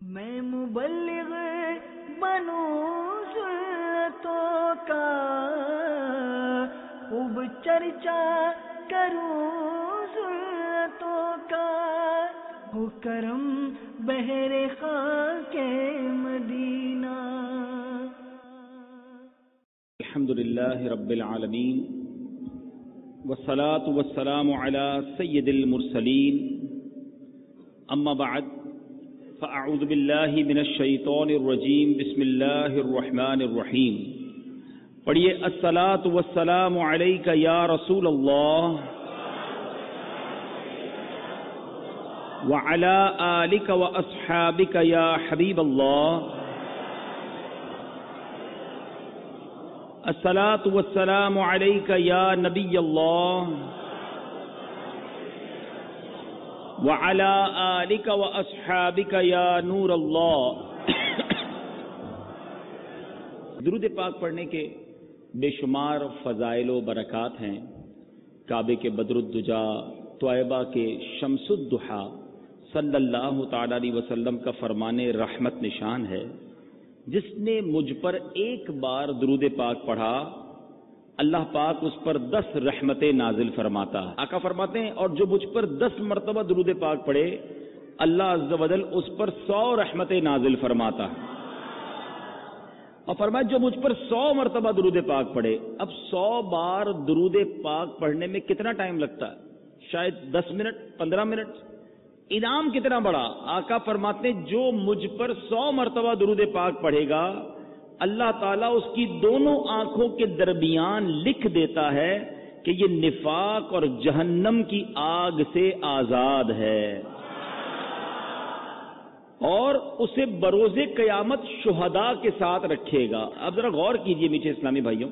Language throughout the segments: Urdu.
میں مبلغ بنوں سنتوں کا، خوب چرچا کروں سنتوں کا، ہو کرم بہر خاک مدینہ۔ الحمدللہ رب العالمین والصلاة والسلام علی سید المرسلین، اما بعد فاعوذ باللہ من الشیطان الرجیم، بسم اللہ الرحمن الرحیم۔ پڑھیے الصلاة والسلام علیک یا رسول اللہ وعلی آلک واصحابک یا حبیب اللہ۔ الصلاة والسلام علیک یا نبی اللہ وعلی آلک واصحابک یا نور اللہ۔ درود پاک پڑھنے کے بے شمار فضائل و برکات ہیں۔ کعبے کے بدر الدجا، طیبہ کے شمس الضحیٰ صلی اللہ تعالی علیہ وسلم کا فرمان رحمت نشان ہے۔ جس نے مجھ پر ایک بار درود پاک پڑھا، اللہ پاک اس پر 10 رحمتیں نازل فرماتا ہے۔ آقا فرماتے ہیں اور جو مجھ پر 10 مرتبہ درود پاک پڑھے، اللہ عز و جل اس پر 100 رحمتیں نازل فرماتا ہے۔ اور فرمایا جو مجھ پر 100 مرتبہ درود پاک پڑھے۔ اب 100 بار درود پاک پڑھنے میں کتنا ٹائم لگتا ہے؟ شاید 10 منٹ، 15 منٹ۔ انعام کتنا بڑا! آقا فرماتے ہیں جو مجھ پر 100 مرتبہ درود پاک پڑھے گا، اللہ تعالیٰ اس کی دونوں آنکھوں کے درمیان لکھ دیتا ہے کہ یہ نفاق اور جہنم کی آگ سے آزاد ہے، اور اسے بروز قیامت شہداء کے ساتھ رکھے گا۔ اب ذرا غور کیجئے میٹھے اسلامی بھائیوں،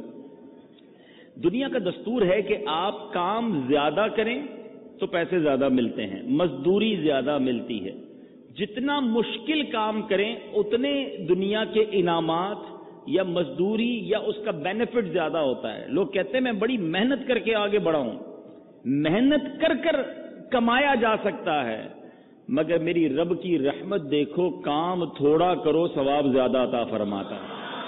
دنیا کا دستور ہے کہ آپ کام زیادہ کریں تو پیسے زیادہ ملتے ہیں، مزدوری زیادہ ملتی ہے۔ جتنا مشکل کام کریں اتنے دنیا کے انعامات یا مزدوری یا اس کا بینیفٹ زیادہ ہوتا ہے۔ لوگ کہتے ہیں میں بڑی محنت کر کے آگے بڑھا ہوں۔ محنت کر کر کمایا جا سکتا ہے، مگر میری رب کی رحمت دیکھو، کام تھوڑا کرو ثواب زیادہ عطا فرماتا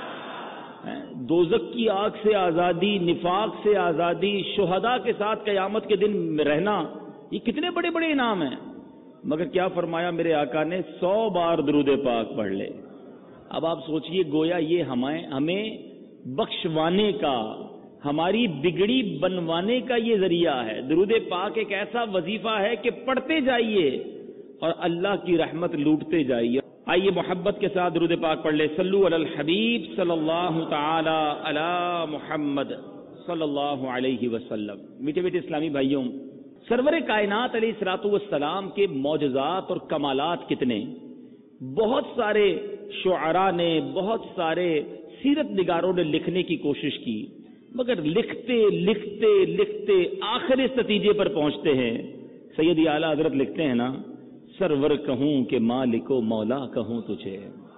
ہے۔ دوزخ کی آگ سے آزادی، نفاق سے آزادی، شہداء کے ساتھ قیامت کے دن رہنا، یہ کتنے بڑے بڑے انعام ہیں۔ مگر کیا فرمایا میرے آقا نے؟ 100 بار درود پاک پڑھ لے۔ اب آپ سوچئے، گویا یہ ہمیں بخشوانے کا، ہماری بگڑی بنوانے کا یہ ذریعہ ہے۔ درود پاک ایک ایسا وظیفہ ہے کہ پڑھتے جائیے اور اللہ کی رحمت لوٹتے جائیے۔ آئیے محبت کے ساتھ درود پاک پڑھ لے۔ صلو علی الحبیب صلی اللہ تعالی علی محمد صلی اللہ علیہ وسلم۔ میٹھے میٹھے اسلامی بھائیوں، سرور کائنات علیہ الصلوۃ والسلام کے معجزات اور کمالات کتنے! بہت سارے شعراء نے، بہت سارے سیرت نگاروں نے لکھنے کی کوشش کی، مگر لکھتے لکھتے لکھتے آخر اس نتیجے پر پہنچتے ہیں۔ سیدی اعلیٰ حضرت لکھتے ہیں نا، سرور کہوں کہ مالک و مولا کہوں تجھے،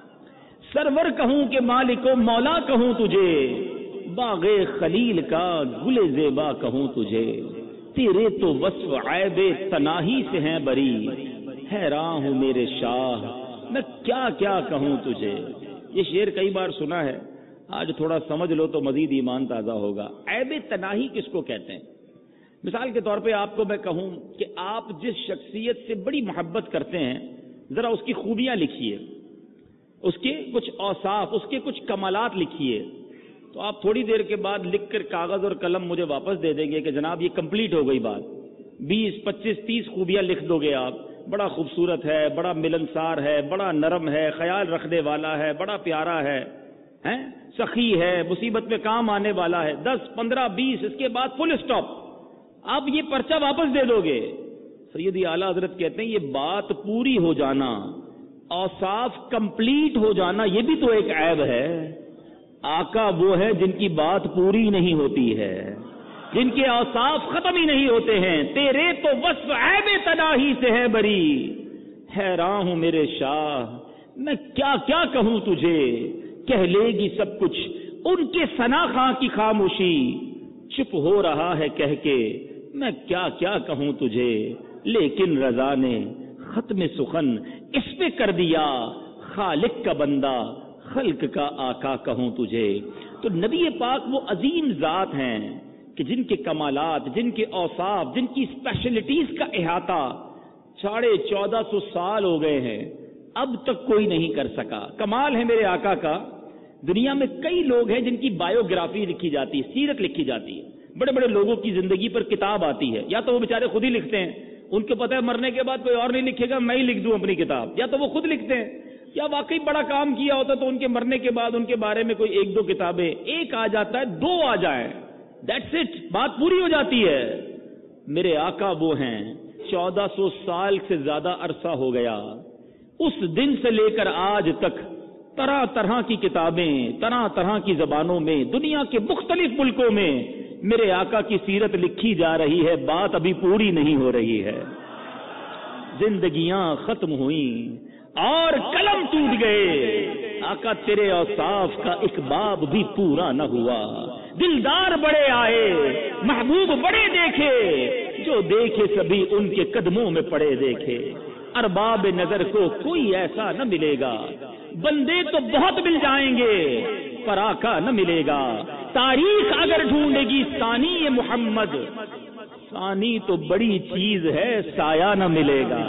سرور کہوں کہ مالک و مولا کہوں تجھے، باغ خلیل کا گل زیبا کہوں تجھے، تیرے تو وصف عیب تناہی سے ہیں بری، حیران ہوں میرے شاہ میں کیا کیا کہوں تجھے۔ یہ شعر کئی بار سنا ہے، آج تھوڑا سمجھ لو تو مزید ایمان تازہ ہوگا۔ عیب تناہی کس کو کہتے ہیں؟ مثال کے طور پہ آپ کو میں کہوں کہ آپ جس شخصیت سے بڑی محبت کرتے ہیں، ذرا اس کی خوبیاں لکھیے، اس کے کچھ اوصاف، اس کے کچھ کمالات لکھیے، تو آپ تھوڑی دیر کے بعد لکھ کر کاغذ اور قلم مجھے واپس دے دیں گے کہ جناب یہ کمپلیٹ ہو گئی بات۔ 20، 25، 30 خوبیاں لکھ دو گے آپ، بڑا خوبصورت ہے، بڑا ملنسار ہے، بڑا نرم ہے، خیال رکھنے والا ہے، بڑا پیارا ہے، سخی ہے، مصیبت میں کام آنے والا ہے۔ 10، 15، 20، اس کے بعد فل اسٹاپ، آپ یہ پرچہ واپس دے دو گے۔ سیدی اعلیٰ حضرت کہتے ہیں یہ بات پوری ہو جانا، اوصاف کمپلیٹ ہو جانا، یہ بھی تو ایک عیب ہے۔ آقا وہ ہے جن کی بات پوری نہیں ہوتی ہے، جن کے اوصاف ختم ہی نہیں ہوتے ہیں۔ تیرے تو وصف عیب تناہی سے ہے بری، حیران ہوں میرے شاہ میں کیا کیا کہوں تجھے، کہہ لے گی سب کچھ ان کے ثنا خاں کی خاموشی، چپ ہو رہا ہے کہہ کے میں کیا کیا کہوں تجھے، لیکن رضا نے ختم سخن اس پہ کر دیا، خالق کا بندہ خلق کا آقا کہوں تجھے. تو نبی پاک وہ عظیم ذات ہیں کہ جن کے کمالات، جن کے اوصاف، جن کی اسپیشلٹیز کا احاطہ 1450 سال ہو گئے ہیں، اب تک کوئی نہیں کر سکا. کمال ہے میرے آقا کا. دنیا میں کئی لوگ ہیں جن کی بایوگرافی لکھی جاتی ہے، سیرت لکھی جاتی ہے، بڑے بڑے لوگوں کی زندگی پر کتاب آتی ہے. یا تو وہ بیچارے خود ہی لکھتے ہیں، ان کو پتہ ہے مرنے کے بعد کوئی اور نہیں لکھے گا، میں ہی لکھ دوں اپنی کتاب. یا تو وہ خود لکھتے ہیں، یا واقعی بڑا کام کیا ہوتا تو ان کے مرنے کے بعد ان کے بارے میں کوئی 1-2 کتابیں، ایک آ جاتا ہے، 2 آ جائیں، دیٹس اٹ، بات پوری ہو جاتی ہے. میرے آقا وہ ہیں 1400 سال سے زیادہ عرصہ ہو گیا. اس دن سے لے کر آج تک طرح طرح کی کتابیں، طرح طرح کی زبانوں میں، دنیا کے مختلف ملکوں میں میرے آقا کی سیرت لکھی جا رہی ہے. بات ابھی پوری نہیں ہو رہی ہے. زندگیاں ختم ہوئیں اور قلم ٹوٹ گئے. آقا تیرے اوصاف کا ایک باب بھی پورا نہ ہوا. دلدار بڑے آئے، محبوب بڑے دیکھے، جو دیکھے سبھی ان کے قدموں میں پڑے دیکھے. ارباب نظر کو کوئی ایسا نہ ملے گا. بندے تو بہت مل جائیں گے پر آقا نہ ملے گا. تاریخ اگر ڈھونڈے گی ثانی محمد، ثانی تو بڑی چیز ہے، سایہ نہ ملے گا.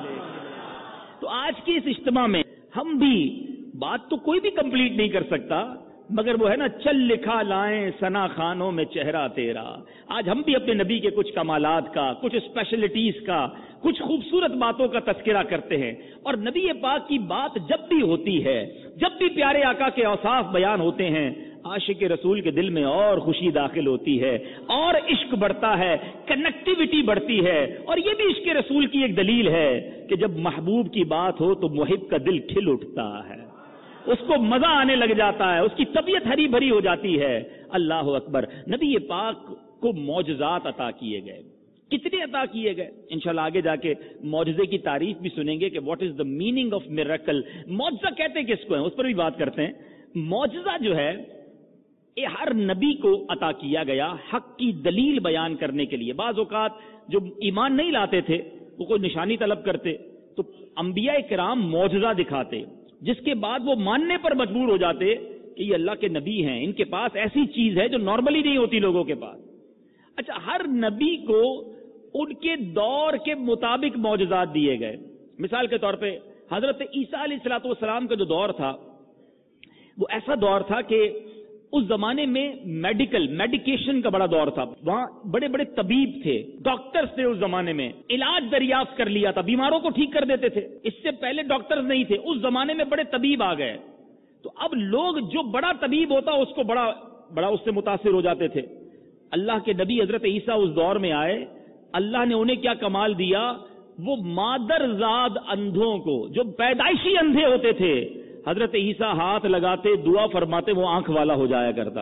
تو آج کے اس اجتماع میں ہم بھی، بات تو کوئی بھی کمپلیٹ نہیں کر سکتا، مگر وہ ہے نا، چل لکھا لائیں ثنا خانوں میں چہرہ تیرا. آج ہم بھی اپنے نبی کے کچھ کمالات کا، کچھ اسپیشلٹیز کا، کچھ خوبصورت باتوں کا تذکرہ کرتے ہیں. اور نبی پاک کی بات جب بھی ہوتی ہے، جب بھی پیارے آقا کے اوصاف بیان ہوتے ہیں، عاشق رسول کے دل میں اور خوشی داخل ہوتی ہے، اور عشق بڑھتا ہے، کنیکٹیوٹی بڑھتی ہے. اور یہ بھی عشق رسول کی ایک دلیل ہے کہ جب محبوب کی بات ہو تو محب کا دل کھل اٹھتا ہے، اس کو مزہ آنے لگ جاتا ہے، اس کی طبیعت ہری بھری ہو جاتی ہے. اللہ اکبر. نبی پاک کو معجزات عطا کیے گئے. کتنے عطا کیے گئے؟ انشاءاللہ آگے جا کے معجزے کی تعریف بھی سنیں گے کہ what is the meaning of miracle. معجزہ کہتے ہیں کس کو ہیں، اس پر بھی بات کرتے ہیں. معجزہ جو ہے یہ ہر نبی کو عطا کیا گیا حق کی دلیل بیان کرنے کے لیے. بعض اوقات جو ایمان نہیں لاتے تھے وہ کوئی نشانی طلب کرتے تو انبیاء کرام معجزہ دکھاتے، جس کے بعد وہ ماننے پر مجبور ہو جاتے کہ یہ اللہ کے نبی ہیں، ان کے پاس ایسی چیز ہے جو نارملی نہیں ہوتی لوگوں کے پاس. اچھا، ہر نبی کو ان کے دور کے مطابق معجزات دیے گئے. مثال کے طور پہ حضرت عیسیٰ علیہ الصلوۃ والسلام کا جو دور تھا وہ ایسا دور تھا کہ اس زمانے میں میڈیکیشن کا بڑا دور تھا. وہاں بڑے بڑے طبیب تھے، ڈاکٹرز تھے. اس زمانے میں علاج دریافت کر لیا تھا، بیماروں کو ٹھیک کر دیتے تھے. اس سے پہلے ڈاکٹرز نہیں تھے. اس زمانے میں بڑے طبیب آ گئے. تو اب لوگ جو بڑا طبیب ہوتا اس کو بڑا اس سے متاثر ہو جاتے تھے. اللہ کے نبی حضرت عیسیٰ اس دور میں آئے. اللہ نے انہیں کیا کمال دیا، وہ مادر زاد اندھوں کو، جو پیدائشی اندھے ہوتے تھے، حضرت عیسیٰ ہاتھ لگاتے، دعا فرماتے، وہ آنکھ والا ہو جایا کرتا.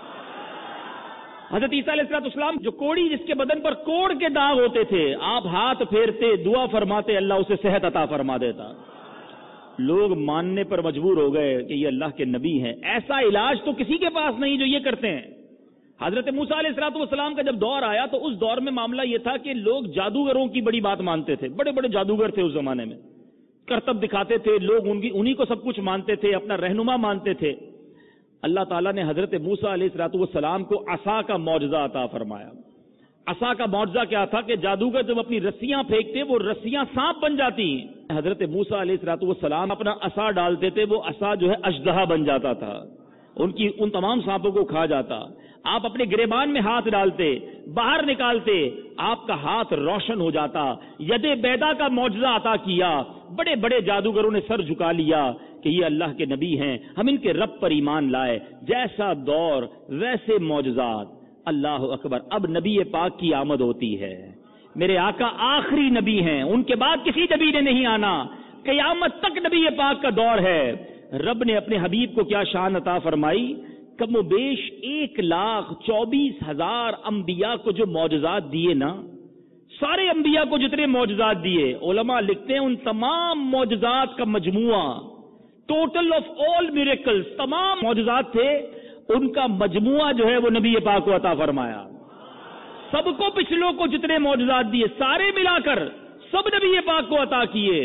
حضرت عیسیٰ علیہ السلام جو کوڑی، جس کے بدن پر کوڑ کے داغ ہوتے تھے، آپ ہاتھ پھیرتے، دعا فرماتے، اللہ اسے صحت عطا فرما دیتا. لوگ ماننے پر مجبور ہو گئے کہ یہ اللہ کے نبی ہیں. ایسا علاج تو کسی کے پاس نہیں جو یہ کرتے ہیں. حضرت موسیٰ علیہ السلام کا جب دور آیا تو اس دور میں معاملہ یہ تھا کہ لوگ جادوگروں کی بڑی بات مانتے تھے. بڑے بڑے جادوگر تھے اس زمانے میں، کرتب دکھاتے تھے، لوگ انہی کو سب کچھ مانتے تھے، اپنا رہنما مانتے تھے. اللہ تعالیٰ نے حضرت موسیٰ علیہ السلام کو عصا کا معجزہ عطا فرمایا. عصا کا معجزہ کیا تھا کہ جادوگر جب اپنی رسیاں پھینکتے وہ رسیاں سانپ بن جاتی. حضرت موسیٰ علیہ السلام اپنا عصا ڈالتے تھے، وہ عصا جو ہے اژدہا بن جاتا تھا، ان تمام سانپوں کو کھا جاتا. آپ اپنے گریبان میں ہاتھ ڈالتے، باہر نکالتے، آپ کا ہاتھ روشن ہو جاتا. ید بیدا کا معجزہ عطا کیا. بڑے بڑے جادوگروں نے سر جھکا لیا کہ یہ اللہ کے نبی ہیں، ہم ان کے رب پر ایمان لائے. جیسا دور ویسے معجزات. اللہ اکبر. اب نبی پاک کی آمد ہوتی ہے. میرے آقا آخری نبی ہیں، ان کے بعد کسی نبی نے نہیں آنا. قیامت تک نبی پاک کا دور ہے. رب نے اپنے حبیب کو کیا شان عطا فرمائی، کم و بیش 1,24,000 انبیاء کو جو معجزات دیے نا، سارے انبیاء کو جتنے معجزات دیے، علماء لکھتے ہیں ان تمام معجزات کا مجموعہ، ٹوٹل آف آل میریکلز، تمام معجزات تھے، ان کا مجموعہ جو ہے وہ نبی پاک کو عطا فرمایا. سب کو، پچھلوں کو جتنے معجزات دیے سارے ملا کر سب نبی پاک کو عطا کیے.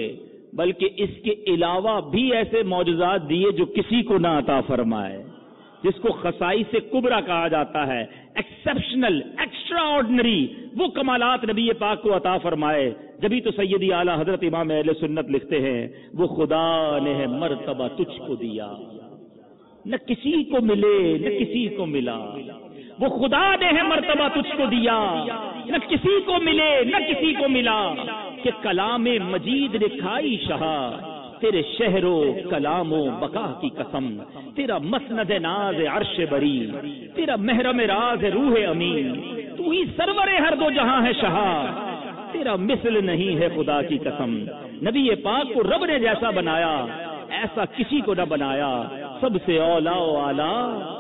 بلکہ اس کے علاوہ بھی ایسے معجزات دیے جو کسی کو نہ عطا فرمائے، جس کو خصائص کبریٰ کہا جاتا ہے، ایکسیپشنل، ایکسٹرا آرڈنری، وہ کمالات نبی پاک کو عطا فرمائے۔ جبھی تو سیدی اعلیٰ حضرت امام اہل سنت لکھتے ہیں وہ خدا نے ہے مرتبہ تجھ کو دیا، نہ کسی کو ملے نہ کسی کو ملا، وہ خدا نے ہے مرتبہ تجھ کو دیا، نہ کسی کو ملے نہ کسی کو ملا، کہ کلام مجید نے کھائی شہا، تیرے شہر و کلام و بقا کی قسم، تیرا مسند ناز عرش بری، تیرا محرم راز روح امین، تو ہی سرور ہر دو جہاں ہے شہا، تیرا مثل نہیں ہے خدا کی قسم۔ نبی پاک کو رب نے جیسا بنایا ایسا کسی کو نہ بنایا، سب سے اولا و اعلی،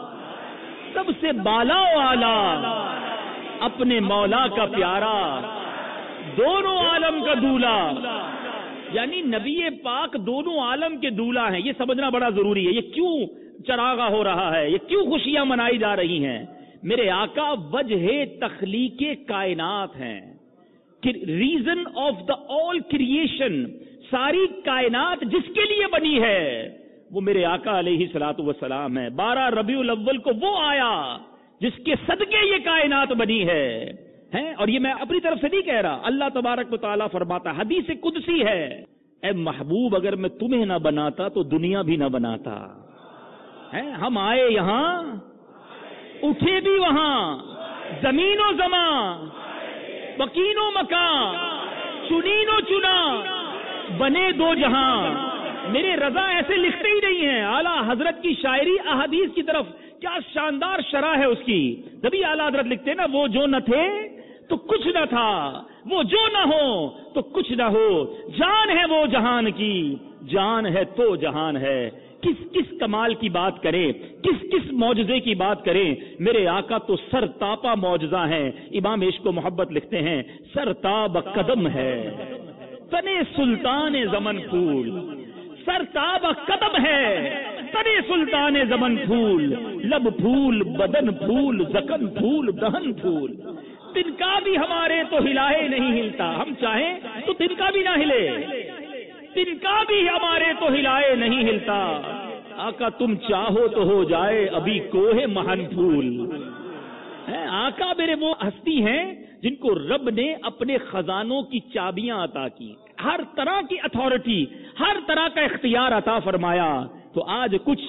سب سے بالا و اعلی، اپنے مولا کا پیارا، دونوں عالم کا دولہ، یعنی نبی پاک دونوں عالم کے دولہ ہیں۔ یہ سمجھنا بڑا ضروری ہے، یہ کیوں چراغاں ہو رہا ہے، یہ کیوں خوشیاں منائی جا رہی ہیں۔ میرے آقا وجہ تخلیق کائنات ہیں، reason of the all creation, ساری کائنات جس کے لیے بنی ہے وہ میرے آقا علیہ الصلوۃ والسلام ہے۔ 12 ربیع الاول کو وہ آیا جس کے صدقے یہ کائنات بنی ہے، اور یہ میں اپنی طرف سے نہیں کہہ رہا، اللہ تبارک و تعالیٰ فرماتا، حدیث قدسی ہے، اے محبوب اگر میں تمہیں نہ بناتا تو دنیا بھی نہ بناتا۔ ہم آئے یہاں اٹھے بھی وہاں، زمین و زمان، مکین و مکان، چنین و چنا، بنے دو جہاں۔ میرے رضا ایسے لکھتے ہی نہیں ہیں، اعلیٰ حضرت کی شاعری احادیث کی طرف کیا شاندار شرح ہے اس کی۔ جبھی اعلیٰ حضرت لکھتے نا، وہ جو نہ تھے تو کچھ نہ تھا، وہ جو نہ ہو تو کچھ نہ ہو، جان ہے وہ جہان کی، جان ہے تو جہان ہے۔ کس کس کمال کی بات کریں، کس کس معجزے کی بات کریں، میرے آقا تو سر تاپا معجزہ ہیں۔ امام عشق و محبت لکھتے ہیں، سر تاب قدم ہے تنے سلطان زمن پھول، سر تاب قدم ہے تنے سلطان زمن پھول، لب پھول بدن پھول زکن پھول دہن پھول، تنکا بھی ہمارے تو ہلائے نہیں ہلتا، ہم چاہیں تو تنکا بھی نہ ہلے، تنکا بھی ہمارے تو ہلائے نہیں ہلتا، آقا تم چاہو تو ہو جائے ابھی کوہ مہن پھول۔ آقا میرے وہ ہستی ہیں جن کو رب نے اپنے خزانوں کی چابیاں عطا کی، ہر طرح کی اتھارٹی، ہر طرح کا اختیار عطا فرمایا۔ تو آج کچھ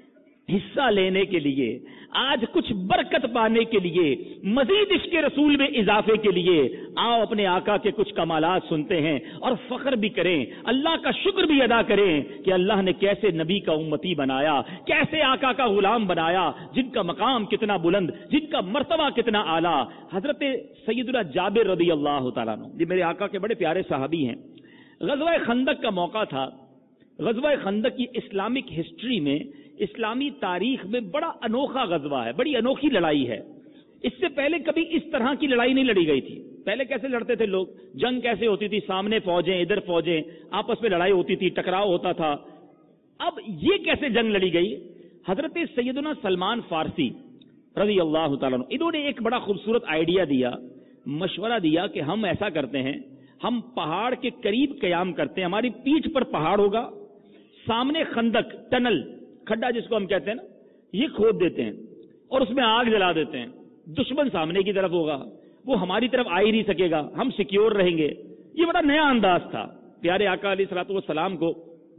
حصہ لینے کے لیے، آج کچھ برکت پانے کے لیے، مزید عشق رسول میں اضافے کے لیے آؤ اپنے آقا کے کچھ کمالات سنتے ہیں اور فخر بھی کریں، اللہ کا شکر بھی ادا کریں کہ اللہ نے کیسے نبی کا امتی بنایا، کیسے آقا کا غلام بنایا، جن کا مقام کتنا بلند، جن کا مرتبہ کتنا اعلیٰ۔ حضرت سیدنا جابر رضی اللہ تعالیٰ عنہ، یہ میرے آقا کے بڑے پیارے صحابی ہیں۔ غزوہ خندق کا موقع تھا۔ غزوہ خندق کی اسلامک ہسٹری میں، اسلامی تاریخ میں بڑا انوکھا غزوہ ہے، بڑی انوکھی لڑائی ہے۔ اس سے پہلے کبھی اس طرح کی لڑائی نہیں لڑی گئی تھی۔ پہلے کیسے لڑتے تھے لوگ، جنگ کیسے ہوتی تھی، سامنے فوجیں ادھر فوجیں، آپس میں لڑائی ہوتی تھی، ٹکراؤ ہوتا تھا۔ اب یہ کیسے جنگ لڑی گئی؟ حضرت سیدنا سلمان فارسی رضی اللہ تعالیٰ عنہ، انہوں نے ایک بڑا خوبصورت آئیڈیا دیا، مشورہ دیا کہ ہم ایسا کرتے ہیں، ہم پہاڑ کے قریب قیام کرتے ہیں، ہماری پیٹھ پر پہاڑ ہوگا، سامنے خندق، ٹنل، کھڈا جس کو ہم کہتے ہیں نا، یہ کھود دیتے ہیں اور اس میں آگ جلا دیتے ہیں، دشمن سامنے کی طرف ہوگا، وہ ہماری طرف آ ہی نہیں سکے گا، ہم سیکیور رہیں گے۔ یہ بڑا نیا انداز تھا۔ پیارے آقا علیہ الصلوۃ والسلام کو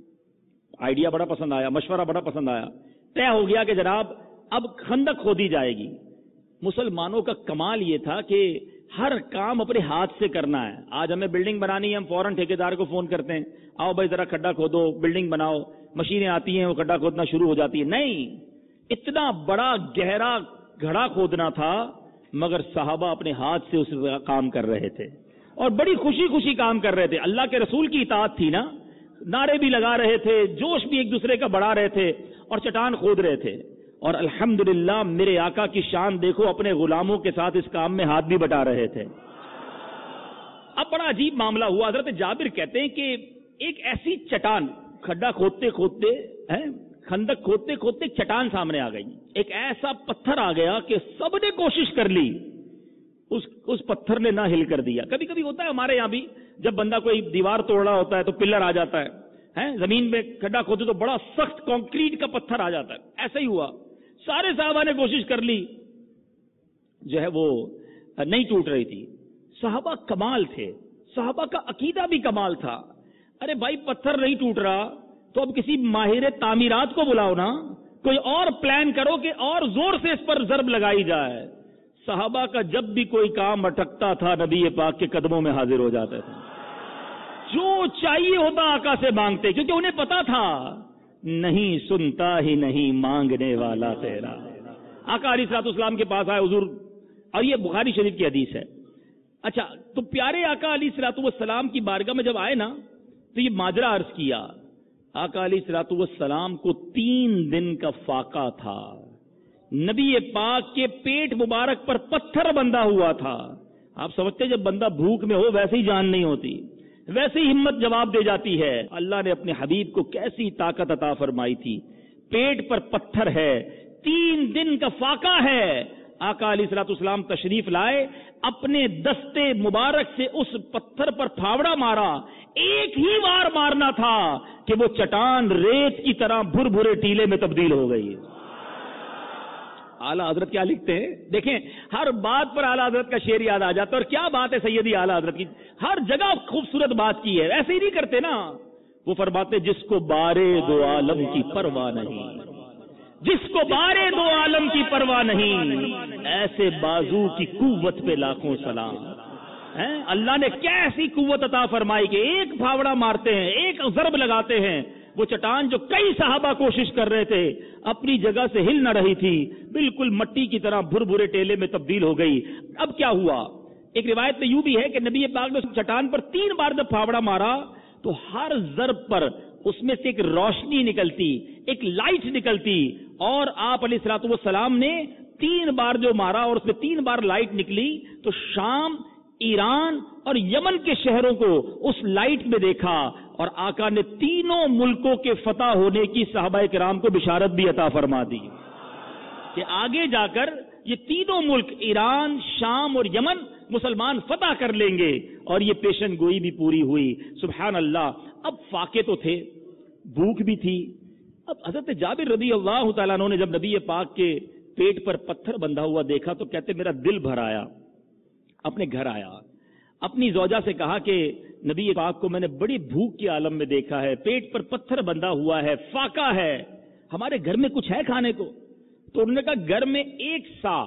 آئیڈیا بڑا پسند آیا، مشورہ بڑا پسند آیا، طے ہو گیا کہ جناب اب خندق کھودی جائے گی۔ مسلمانوں کا کمال یہ تھا کہ ہر کام اپنے ہاتھ سے کرنا ہے۔ آج ہمیں بلڈنگ بنانی ہے، ہم فوراً ٹھیکیدار کو فون کرتے ہیں، آؤ بھائی ذرا کھڈا کھودو، بلڈنگ بناؤ، مشینیں آتی ہیں وہ کھڈا کھودنا شروع ہو جاتی ہے۔ نہیں، اتنا بڑا گہرا گھڑا کھودنا تھا، مگر صحابہ اپنے ہاتھ سے اس کام کر رہے تھے اور بڑی خوشی خوشی کام کر رہے تھے۔ اللہ کے رسول کی اطاعت تھی نا، نعرے بھی لگا رہے تھے، جوش بھی ایک دوسرے کا بڑھا رہے تھے اور چٹان کھود رہے تھے۔ اور الحمدللہ میرے آقا کی شان دیکھو، اپنے غلاموں کے ساتھ اس کام میں ہاتھ بھی بٹا رہے تھے۔ اب بڑا عجیب معاملہ ہوا۔ حضرت جابر کہتے ہیں کہ ایک ایسی چٹان، کھڈا کھودتے کھودتے، خندق کھودتے کھودتے ایک چٹان سامنے آ گئی، ایک ایسا پتھر آ گیا کہ سب نے کوشش کر لی اس پتھر نے نہ ہل کر دیا. کبھی کبھی ہوتا ہے ہمارے یہاں بھی, جب بندہ کوئی دیوار توڑ رہا ہوتا ہے تو پلر آ جاتا ہے, زمین میں کھڈا کھودے تو بڑا سخت کانکریٹ کا پتھر آ جاتا ہے. ایسا ہی ہوا, سارے صحابہ نے کوشش کر لی, جو ہے وہ نہیں ٹوٹ رہی تھی. صحابہ کمال تھے, صحابہ کا عقیدہ بھی کمال تھا. ارے بھائی پتھر نہیں ٹوٹ رہا تو اب کسی ماہر تعمیرات کو بلاؤ نا, کوئی اور پلان کرو کہ اور زور سے اس پر ضرب لگائی جائے. صحابہ کا جب بھی کوئی کام اٹکتا تھا نبی پاک کے قدموں میں حاضر ہو جاتے تھے. جو چاہیے ہوتا آقا سے مانگتے, کیونکہ انہیں پتا تھا نہیں سنتا ہی نہیں مانگنے والا تیرا. آقا علیہ الصلوۃ والسلام کے پاس آئے حضور, اور یہ بخاری شریف کی حدیث ہے. اچھا, تو پیارے آقا علیہ الصلوۃ والسلام کی بارگاہ میں جب آئے نا تو یہ ماجرا عرض کیا. آقا علیہ الصلوۃ والسلام کو 3 دن کا فاقہ تھا. نبی پاک کے پیٹ مبارک پر پتھر بندھا ہوا تھا. آپ سمجھتے جب بندہ بھوک میں ہو ویسے ہی جان نہیں ہوتی, ویسے ہی ہمت جواب دے جاتی ہے. اللہ نے اپنے حبیب کو کیسی طاقت عطا فرمائی تھی. پیٹ پر پتھر ہے, 3 دن کا فاقہ ہے. آقا علیہ الصلوۃ والسلام تشریف لائے, اپنے دستے مبارک سے اس پتھر پر پھاوڑا مارا. ایک ہی بار مارنا تھا کہ وہ چٹان ریت کی طرح بھر بھرے ٹیلے میں تبدیل ہو گئی. اعلیٰ حضرت کیا لکھتے ہیں, دیکھیں ہر بات پر اعلیٰ حضرت کا شعر یاد آ جاتا ہے. اور کیا بات ہے سیدی اعلیٰ حضرت کی, ہر جگہ خوبصورت بات کی ہے. ایسے ہی نہیں کرتے نا, وہ فرماتے جس کو بارے دو عالم کی پرواہ نہیں, جس کو بارے دو عالم کی پرواہ نہیں, ایسے بازو کی قوت پہ لاکھوں سلام. اللہ نے کیسی قوت عطا فرمائی کہ ایک پھاوڑا مارتے ہیں, ایک ضرب لگاتے ہیں, وہ چٹان جو کئی صحابہ کوشش کر رہے تھے اپنی جگہ سے ہل نہ رہی تھی, بالکل مٹی کی طرح بھر بھرے ٹیلے میں تبدیل ہو گئی. اب کیا ہوا, ایک روایت میں یوں بھی ہے کہ نبی پاک نے چٹان پر 3 بار جب پھاوڑا مارا تو ہر ضرب پر اس میں سے ایک روشنی نکلتی, ایک لائٹ نکلتی, اور آپ علیہ الصلوۃ والسلام نے 3 بار جو مارا اور اس میں 3 بار لائٹ نکلی تو شام, ایران اور یمن کے شہروں کو اس لائٹ میں دیکھا, اور آقا نے تینوں ملکوں کے فتح ہونے کی صحابہ کرام کو بشارت بھی عطا فرما دی کہ آگے جا کر یہ تینوں ملک ایران, شام اور یمن مسلمان فتح کر لیں گے. اور یہ پیشن گوئی بھی پوری ہوئی. سبحان اللہ. اب فاقے تو تھے, بھوک بھی تھی. اب حضرت جابر رضی اللہ تعالیٰ عنہ نے جب نبی پاک کے پیٹ پر پتھر بندھا ہوا دیکھا تو کہتے میرا دل بھر آیا. اپنے گھر آیا, اپنی زوجہ سے کہا کہ نبی پاک کو میں نے بڑی بھوک کے عالم میں دیکھا ہے, پیٹ پر پتھر بندھا ہوا ہے, فاقہ ہے, ہمارے گھر میں کچھ ہے کھانے کو؟ تو انہوں نے کہا گھر میں 1 سا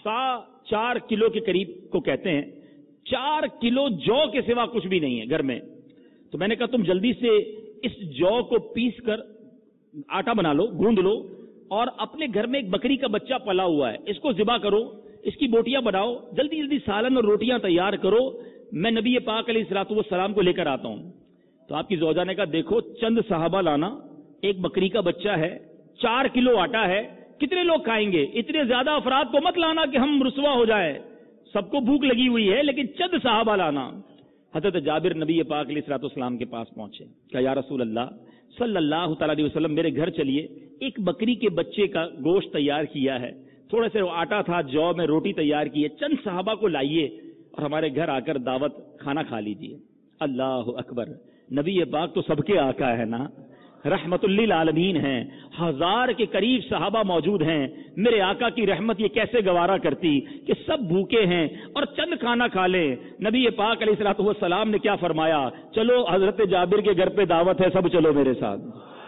4 کلو کے قریب کو کہتے ہیں, 4 کلو جو کے سوا کچھ بھی نہیں ہے گھر میں. تو میں نے کہا تم جلدی سے اس جو کو پیس کر آٹا بنا لو, گوندھ لو, اور اپنے گھر میں ایک بکری کا بچہ پلا ہوا ہے, اس کو ذبح کرو, اس کی بوٹیاں بناؤ, جلدی جلدی سالن اور روٹیاں تیار کرو, میں نبی پاک علیہ الصلوۃ والسلام کو لے کر آتا ہوں. تو آپ کی زوجہ نے کہا دیکھو چند صحابہ لانا, ایک بکری کا بچہ ہے, 4 کلو آٹا ہے, کتنے لوگ کھائیں گے؟ اتنے زیادہ افراد کو مت لانا کہ ہم رسوا ہو جائے, سب کو بھوک لگی ہوئی ہے, لیکن چند صحابہ لانا. حضرت جابر نبی پاک علیہ الصلوۃ والسلام کے پاس پہنچے, کہا یا رسول اللہ صلی اللہ تعالیٰ علیہ وسلم میرے گھر چلیے, ایک بکری کے بچے کا گوشت تیار کیا ہے, تھوڑے سے آٹا تھا, جو میں روٹی تیار کی ہے, چند صحابہ کو لائیے اور ہمارے گھر آ کر دعوت کھانا کھا لیجیے. اللہ اکبر. نبی پاک تو سب کے آقا ہے نا, رحمت للعالمین ہیں, 1000 کے قریب صحابہ موجود ہیں. میرے آقا کی رحمت یہ کیسے گوارا کرتی کہ سب بھوکے ہیں اور چند کھانا کھا لیں. نبی پاک علیہ الصلوۃ والسلام نے کیا فرمایا, چلو حضرت جابر کے گھر پہ دعوت ہے, سب چلو میرے ساتھ.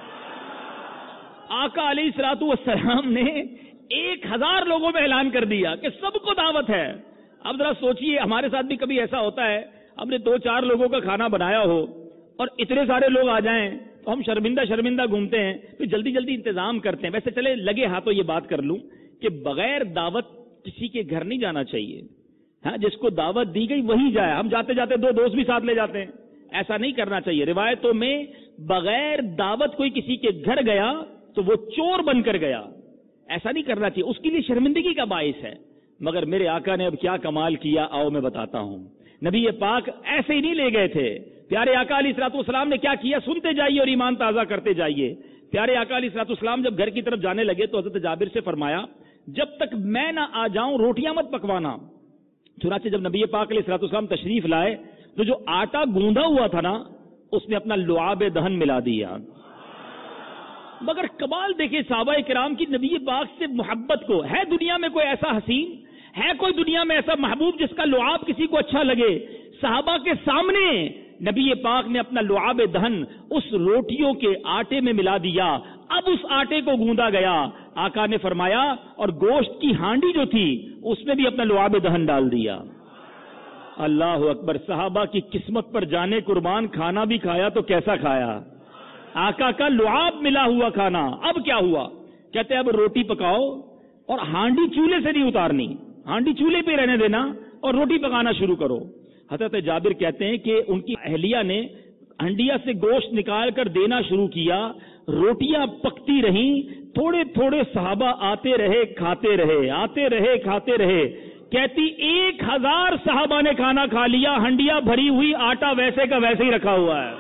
آقا علیہ الصلوۃ والسلام نے 1000 لوگوں میں اعلان کر دیا کہ سب کو دعوت ہے. اب ذرا سوچئے, ہمارے ساتھ بھی کبھی ایسا ہوتا ہے, ہم نے 2-4 لوگوں کا کھانا بنایا ہو اور اتنے سارے لوگ آ جائیں تو ہم شرمندہ گھومتے ہیں, پھر جلدی جلدی انتظام کرتے ہیں. ویسے چلے لگے ہاتھوں یہ بات کر لوں کہ بغیر دعوت کسی کے گھر نہیں جانا چاہیے. ہاں, جس کو دعوت دی گئی وہی جائے. ہم جاتے جاتے 2 دوست بھی ساتھ لے جاتے ہیں, ایسا نہیں کرنا چاہیے. روایتوں میں بغیر دعوت کوئی کسی کے گھر گیا تو وہ چور بن کر گیا, ایسا نہیں کرنا چاہیے, اس کے لیے شرمندگی کا باعث ہے. مگر میرے آقا نے اب کیا کمال کیا, آؤ میں بتاتا ہوں. نبی پاک ایسے ہی نہیں لے گئے تھے. پیارے آقا علیہ الصلوۃ والسلام نے کیا کیا, سنتے جائیے اور ایمان تازہ کرتے جائیے. پیارے آقا علیہ الصلوۃ والسلام جب گھر کی طرف جانے لگے تو حضرت جابر سے فرمایا جب تک میں نہ آ جاؤں روٹیاں مت پکوانا, چنانچہ جب نبی پاک علیہ الصلوۃ والسلام تشریف لائے تو جو آٹا گوندا ہوا تھا نا اس میں اپنا لعاب دہن ملا دیا. مگر کمال دیکھیں صحابہ کرام کی نبی پاک سے محبت کو. ہے دنیا میں کوئی ایسا حسین، ہے کوئی دنیا میں ایسا محبوب جس کا لعاب کسی کو اچھا لگے؟ صحابہ کے سامنے نبی پاک نے اپنا لعاب دہن اس روٹیوں کے آٹے میں ملا دیا. اب اس آٹے کو گوندا گیا. آقا نے فرمایا اور گوشت کی ہانڈی جو تھی اس میں بھی اپنا لعاب دہن ڈال دیا. اللہ اکبر. صحابہ کی قسمت پر جانے قربان، کھانا بھی کھایا تو کیسا کھایا؟ آقا کا لعاب ملا ہوا کھانا. اب کیا ہوا؟ کہتے اب روٹی پکاؤ اور ہانڈی چولہے سے نہیں اتارنی، ہانڈی چولہے پہ رہنے دینا اور روٹی پکانا شروع کرو. حضرت جابر کہتے ہیں کہ ان کی اہلیہ نے ہنڈیا سے گوشت نکال کر دینا شروع کیا. روٹیاں پکتی رہیں، تھوڑے تھوڑے صحابہ آتے رہے کھاتے رہے، آتے رہے کھاتے رہے. کہتی 1000 صحابہ نے کھانا کھا لیا، ہنڈیا بھری ہوئی، آٹا ویسے کا ویسے ہی رکھا ہوا ہے.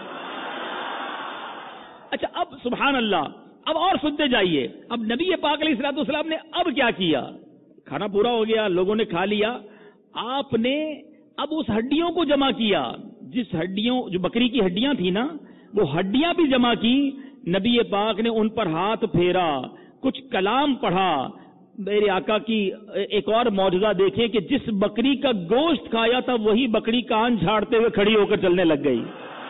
اچھا اب سبحان اللہ، اب اور سنتے جائیے. اب نبی پاک علیہ الصلوۃ والسلام نے اب کیا کیا؟ کھانا پورا ہو گیا، لوگوں نے کھا لیا. آپ نے اب اس ہڈیوں کو جمع کیا، جس ہڈیوں جو بکری کی ہڈیاں تھی نا وہ ہڈیاں بھی جمع کی. نبی پاک نے ان پر ہاتھ پھیرا، کچھ کلام پڑھا. میرے آقا کی ایک اور معجزہ دیکھیں کہ جس بکری کا گوشت کھایا تھا وہی بکری کان جھاڑتے ہوئے کھڑی ہو کر چلنے لگ گئی.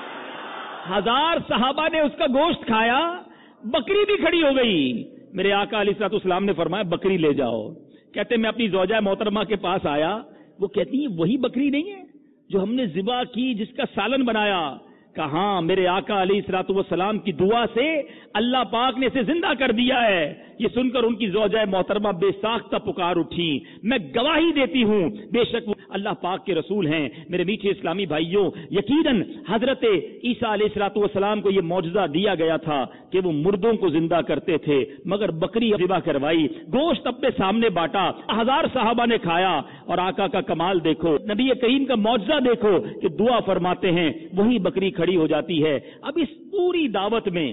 1000 صحابہ نے اس کا گوشت کھایا، بکری بھی کھڑی ہو گئی. میرے آقا علیہ الصلوۃ والسلام نے فرمایا بکری لے جاؤ. کہتے میں اپنی زوجہ محترمہ کے پاس آیا، وہ کہتی ہیں وہی بکری نہیں ہے جو ہم نے ذبح کی، جس کا سالن بنایا؟ کہاں میرے آقا علیہ الصلوۃ والسلام کی دعا سے اللہ پاک نے اسے زندہ کر دیا ہے. یہ سن کر ان کی زوجہ محترمہ بے ساختہ پکار اٹھی. میں گواہی دیتی ہوں بے شک وہ اللہ پاک کے رسول ہیں. میرے میٹھے اسلامی بھائیوں، یقیناً حضرت عیسیٰ علیہ الصلوۃ والسلام کو یہ معجزہ دیا گیا تھا کہ وہ مردوں کو زندہ کرتے تھے، مگر بکری ذبح کروائی، گوشت اپنے سامنے بانٹا، 1000 صحابہ نے کھایا. اور آقا کا کمال دیکھو، نبی کریم کا معجزہ دیکھو کہ دعا فرماتے ہیں وہی بکری کھڑی ہو جاتی ہے. اب اس پوری دعوت میں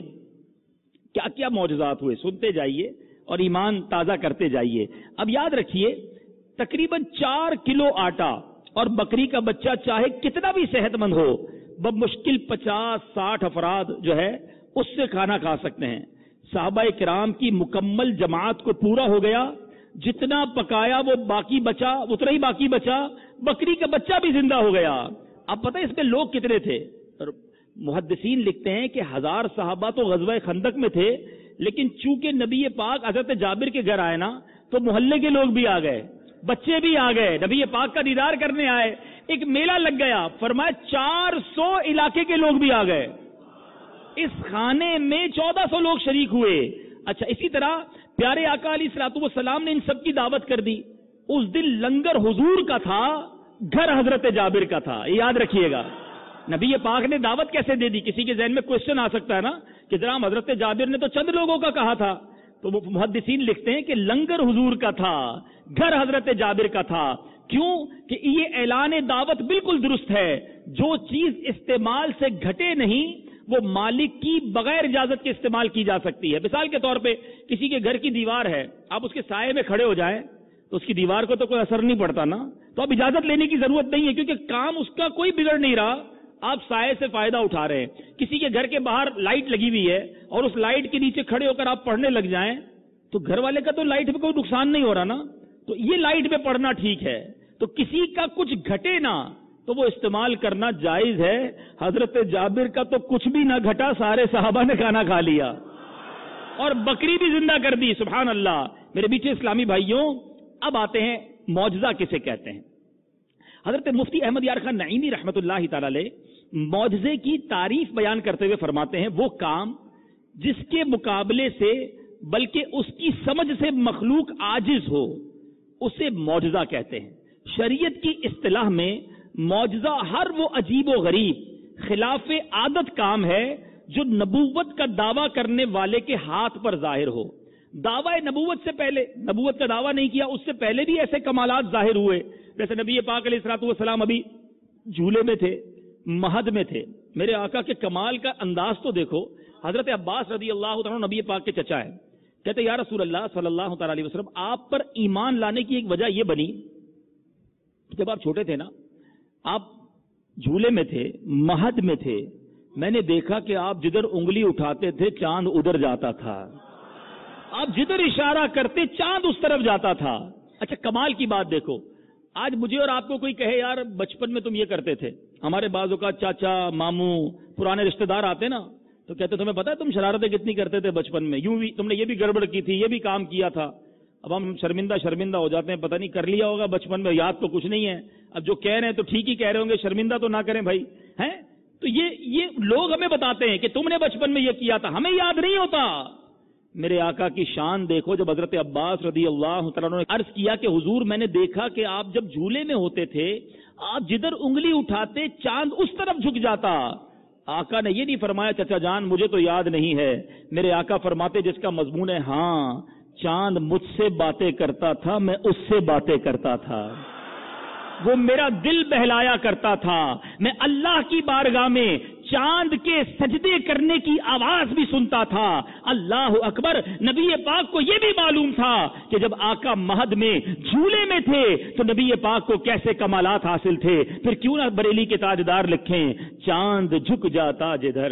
کیا کیا معجزات ہوئے، سنتے جائیے اور ایمان تازہ کرتے جائیے. اب یاد رکھیے تقریباً 4 کلو آٹا اور بکری کا بچہ چاہے کتنا بھی صحت مند ہو، بمشکل 50-60 افراد جو ہے اس سے کھانا کھا سکتے ہیں. صحابہ کرام کی مکمل جماعت کو پورا ہو گیا. جتنا پکایا وہ باقی بچا، اتنا ہی باقی بچا. بکری کا بچہ بھی زندہ ہو گیا. اب پتہ اس میں لوگ کتنے تھے؟ محدثین لکھتے ہیں کہ 1000 صحابہ تو غزوہ خندق میں تھے، لیکن چونکہ نبی پاک حضرت جابر کے گھر آئے نا تو محلے کے لوگ بھی آ گئے، بچے بھی آ گئے، نبی پاک کا دیدار کرنے آئے. ایک میلہ لگ گیا. فرمایا 400 علاقے کے لوگ بھی آ گئے. اس کھانے میں 1400 لوگ شریک ہوئے. اچھا اسی طرح پیارے آقا علیہ الصلوۃ والسلام نے ان سب کی دعوت کر دی. اس دن لنگر حضور کا تھا، گھر حضرت جابر کا تھا. یاد رکھیے گا نبی پاک نے دعوت کیسے دے دی؟ کسی کے ذہن میں کوشچن آ سکتا ہے نا کہ جناب حضرت جابر نے تو چند لوگوں کا کہا تھا. تو وہ محدثین لکھتے ہیں کہ لنگر حضور کا تھا، گھر حضرت جابر کا تھا. کیوں کہ یہ اعلان دعوت بالکل درست ہے. جو چیز استعمال سے گھٹے نہیں وہ مالک کی بغیر اجازت کے استعمال کی جا سکتی ہے. مثال کے طور پہ کسی کے گھر کی دیوار ہے، آپ اس کے سائے میں کھڑے ہو جائیں تو اس کی دیوار کو تو کوئی اثر نہیں پڑتا نا، تو اب اجازت لینے کی ضرورت نہیں ہے کیونکہ کام اس کا کوئی بگڑ نہیں رہا، آپ سائے سے فائدہ اٹھا رہے ہیں. کسی کے گھر کے باہر لائٹ لگی ہوئی ہے اور اس لائٹ کے نیچے کھڑے ہو کر آپ پڑھنے لگ جائیں تو گھر والے کا تو لائٹ میں کوئی نقصان نہیں ہو رہا نا، تو یہ لائٹ میں پڑھنا ٹھیک ہے. تو کسی کا کچھ گھٹے نہ تو وہ استعمال کرنا جائز ہے. حضرت جابر کا تو کچھ بھی نہ گھٹا، سارے صحابہ نے کھانا کھا لیا اور بکری بھی زندہ کر دی. سبحان اللہ. میرے میٹھے اسلامی بھائیوں، اب آتے ہیں معجزہ کسے کہتے ہیں. حضرت مفتی احمد یار خان نعیمی رحمت اللہ تعالی علیہ معجزے کی تعریف بیان کرتے ہوئے فرماتے ہیں وہ کام جس کے مقابلے سے بلکہ اس کی سمجھ سے مخلوق عاجز ہو اسے معجزہ کہتے ہیں. شریعت کی اصطلاح میں معجزہ ہر وہ عجیب و غریب خلاف عادت کام ہے جو نبوت کا دعویٰ کرنے والے کے ہاتھ پر ظاہر ہو. دعویٰ نبوت سے پہلے نبوت کا دعویٰ نہیں کیا، اس سے پہلے بھی ایسے کمالات ظاہر ہوئے. جیسے نبی پاک علیہ الصلوۃ والسلام ابھی جھولے میں تھے، مہد میں تھے. میرے آقا کے کمال کا انداز تو دیکھو. حضرت عباس رضی اللہ تعالیٰ نبی پاک کے چچا ہے. کہتے یا رسول اللہ صلی اللہ تعالی علیہ وسلم آپ پر ایمان لانے کی ایک وجہ یہ بنی جب آپ چھوٹے تھے نا، آپ جھولے میں تھے، مہد میں تھے، میں نے دیکھا کہ آپ جدھر انگلی اٹھاتے تھے چاند ادھر جاتا تھا، آپ جدھر اشارہ کرتے چاند اس طرف جاتا تھا۔ اچھا کمال کی بات دیکھو، آج مجھے اور آپ کو کوئی کہے یار بچپن میں تم یہ کرتے تھے، ہمارے بعضوں کا چاچا ماموں پرانے رشتہ دار آتے نا تو کہتے تمہیں پتا ہے تم شرارتیں کتنی کرتے تھے بچپن میں، یوں بھی تم نے یہ بھی گڑبڑ کی تھی، یہ بھی کام کیا تھا۔ اب ہم شرمندہ ہو جاتے ہیں، پتہ نہیں کر لیا ہوگا بچپن میں، یاد تو کچھ نہیں ہے، اب جو کہہ رہے ہیں تو ٹھیک ہی کہہ رہے ہوں گے، شرمندہ تو نہ کریں بھائی، ہیں؟ تو یہ لوگ ہمیں بتاتے ہیں کہ تم نے بچپن میں یہ کیا تھا، ہمیں یاد نہیں ہوتا۔ میرے آقا کی شان دیکھو، جب حضرت عباس رضی اللہ تعالیٰ عنہ نے عرض کیا کہ حضور میں نے دیکھا کہ آپ جب جھولے میں ہوتے تھے آپ جدھر انگلی اٹھاتے چاند اس طرف جھک جاتا۔ آقا نے یہ نہیں فرمایا چچا جان مجھے تو یاد نہیں ہے، میرے آقا فرماتے جس کا مضمون ہے ہاں چاند مجھ سے باتیں کرتا تھا، میں اس سے باتیں کرتا تھا، وہ میرا دل بہلایا کرتا تھا، میں اللہ کی بارگاہ میں چاند کے سجدے کرنے کی آواز بھی سنتا تھا۔ اللہ اکبر، نبی پاک کو یہ بھی معلوم تھا کہ جب آقا مہد میں جھولے میں تھے تو نبی پاک کو کیسے کمالات حاصل تھے، پھر کیوں نہ بریلی کے تاجدار لکھیں چاند جھک جاتا جدھر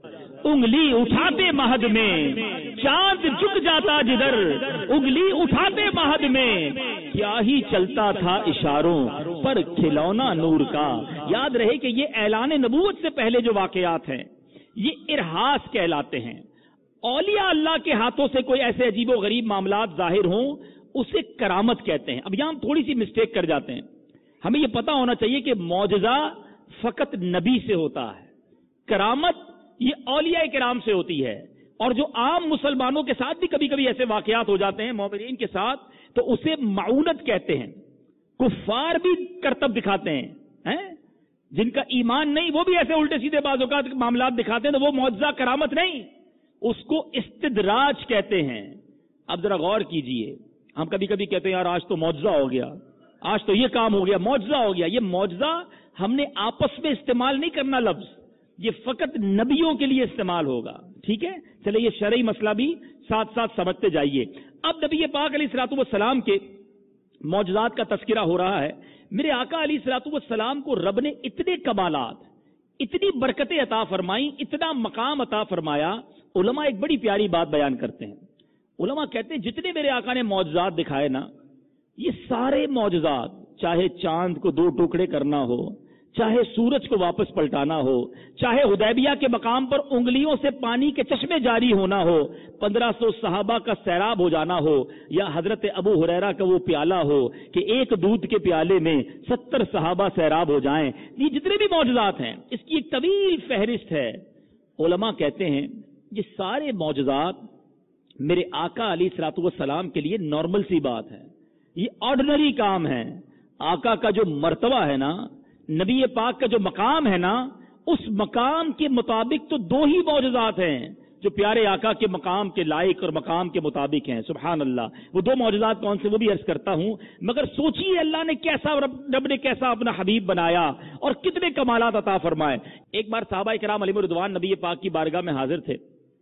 انگلی اٹھاتے مہد میں، چاند جھک جاتا جدھر انگلی اٹھاتے مہد میں، کیا ہی چلتا تھا اشاروں پر کھلونا نور کا۔ یاد رہے کہ یہ اعلان نبوت سے پہلے جو واقعات ہیں یہ ارہاس کہلاتے ہیں۔ اولیاء اللہ کے ہاتھوں سے کوئی ایسے عجیب و غریب معاملات ظاہر ہوں اسے کرامت کہتے ہیں۔ اب یہاں ہم تھوڑی سی مسٹیک کر جاتے ہیں، ہمیں یہ پتا ہونا چاہیے کہ معجزہ فقط نبی سے ہوتا ہے، کرامت یہ اولیاء کرام سے ہوتی ہے، اور جو عام مسلمانوں کے ساتھ بھی کبھی کبھی ایسے واقعات ہو جاتے ہیں مومنین کے ساتھ تو اسے معونت کہتے ہیں۔ کفار بھی کرتب دکھاتے ہیں، جن کا ایمان نہیں وہ بھی ایسے الٹے سیدھے بعض اوقات معاملات دکھاتے ہیں، تو وہ معجزہ کرامت نہیں، اس کو استدراج کہتے ہیں۔ اب ذرا غور کیجئے، ہم کبھی کبھی کہتے ہیں یار آج تو معجزہ ہو گیا، آج تو یہ کام ہو گیا، معجزہ ہو گیا۔ یہ معجزہ ہم نے آپس میں استعمال نہیں کرنا لفظ، یہ فقط نبیوں کے لیے استعمال ہوگا، ٹھیک ہے؟ چلے یہ شرعی مسئلہ بھی ساتھ ساتھ سمجھتے جائیے۔ اب نبی پاک علیہ الصلوۃ والسلام کے معجزات کا تذکرہ ہو رہا ہے۔ میرے آقا علیہ الصلوۃ والسلام کو رب نے اتنے کمالات، اتنی برکتیں عطا فرمائیں، اتنا مقام عطا فرمایا۔ علماء ایک بڑی پیاری بات بیان کرتے ہیں، علماء کہتے ہیں جتنے میرے آقا نے معجزات دکھائے نا، یہ سارے معجزات، چاہے چاند کو دو ٹکڑے کرنا ہو، چاہے سورج کو واپس پلٹانا ہو، چاہے حدیبیہ کے مقام پر انگلیوں سے پانی کے چشمے جاری ہونا ہو، 1500 صحابہ کا سیراب ہو جانا ہو، یا حضرت ابو ہریرہ کا وہ پیالہ ہو کہ ایک دودھ کے پیالے میں 70 صحابہ سیراب ہو جائیں، یہ جتنے بھی معجزات ہیں اس کی ایک طویل فہرست ہے۔ علماء کہتے ہیں یہ سارے معجزات میرے آقا علیہ الصلوۃ والسلام کے لیے نارمل سی بات ہے، یہ آرڈنری کام ہے۔ آقا کا جو مرتبہ ہے نا، نبی پاک کا جو مقام ہے نا، اس مقام کے مطابق تو دو ہی معجزات ہیں جو پیارے آقا کے مقام کے لائق اور مقام کے مطابق ہیں۔ سبحان اللہ، وہ دو معجزات کون سے وہ بھی عرض کرتا ہوں، مگر سوچیے اللہ نے کیسا، رب نے کیسا اپنا حبیب بنایا اور کتنے کمالات عطا فرمائے۔ ایک بار صحابہ کرام علیہم رضوان نبی پاک کی بارگاہ میں حاضر تھے،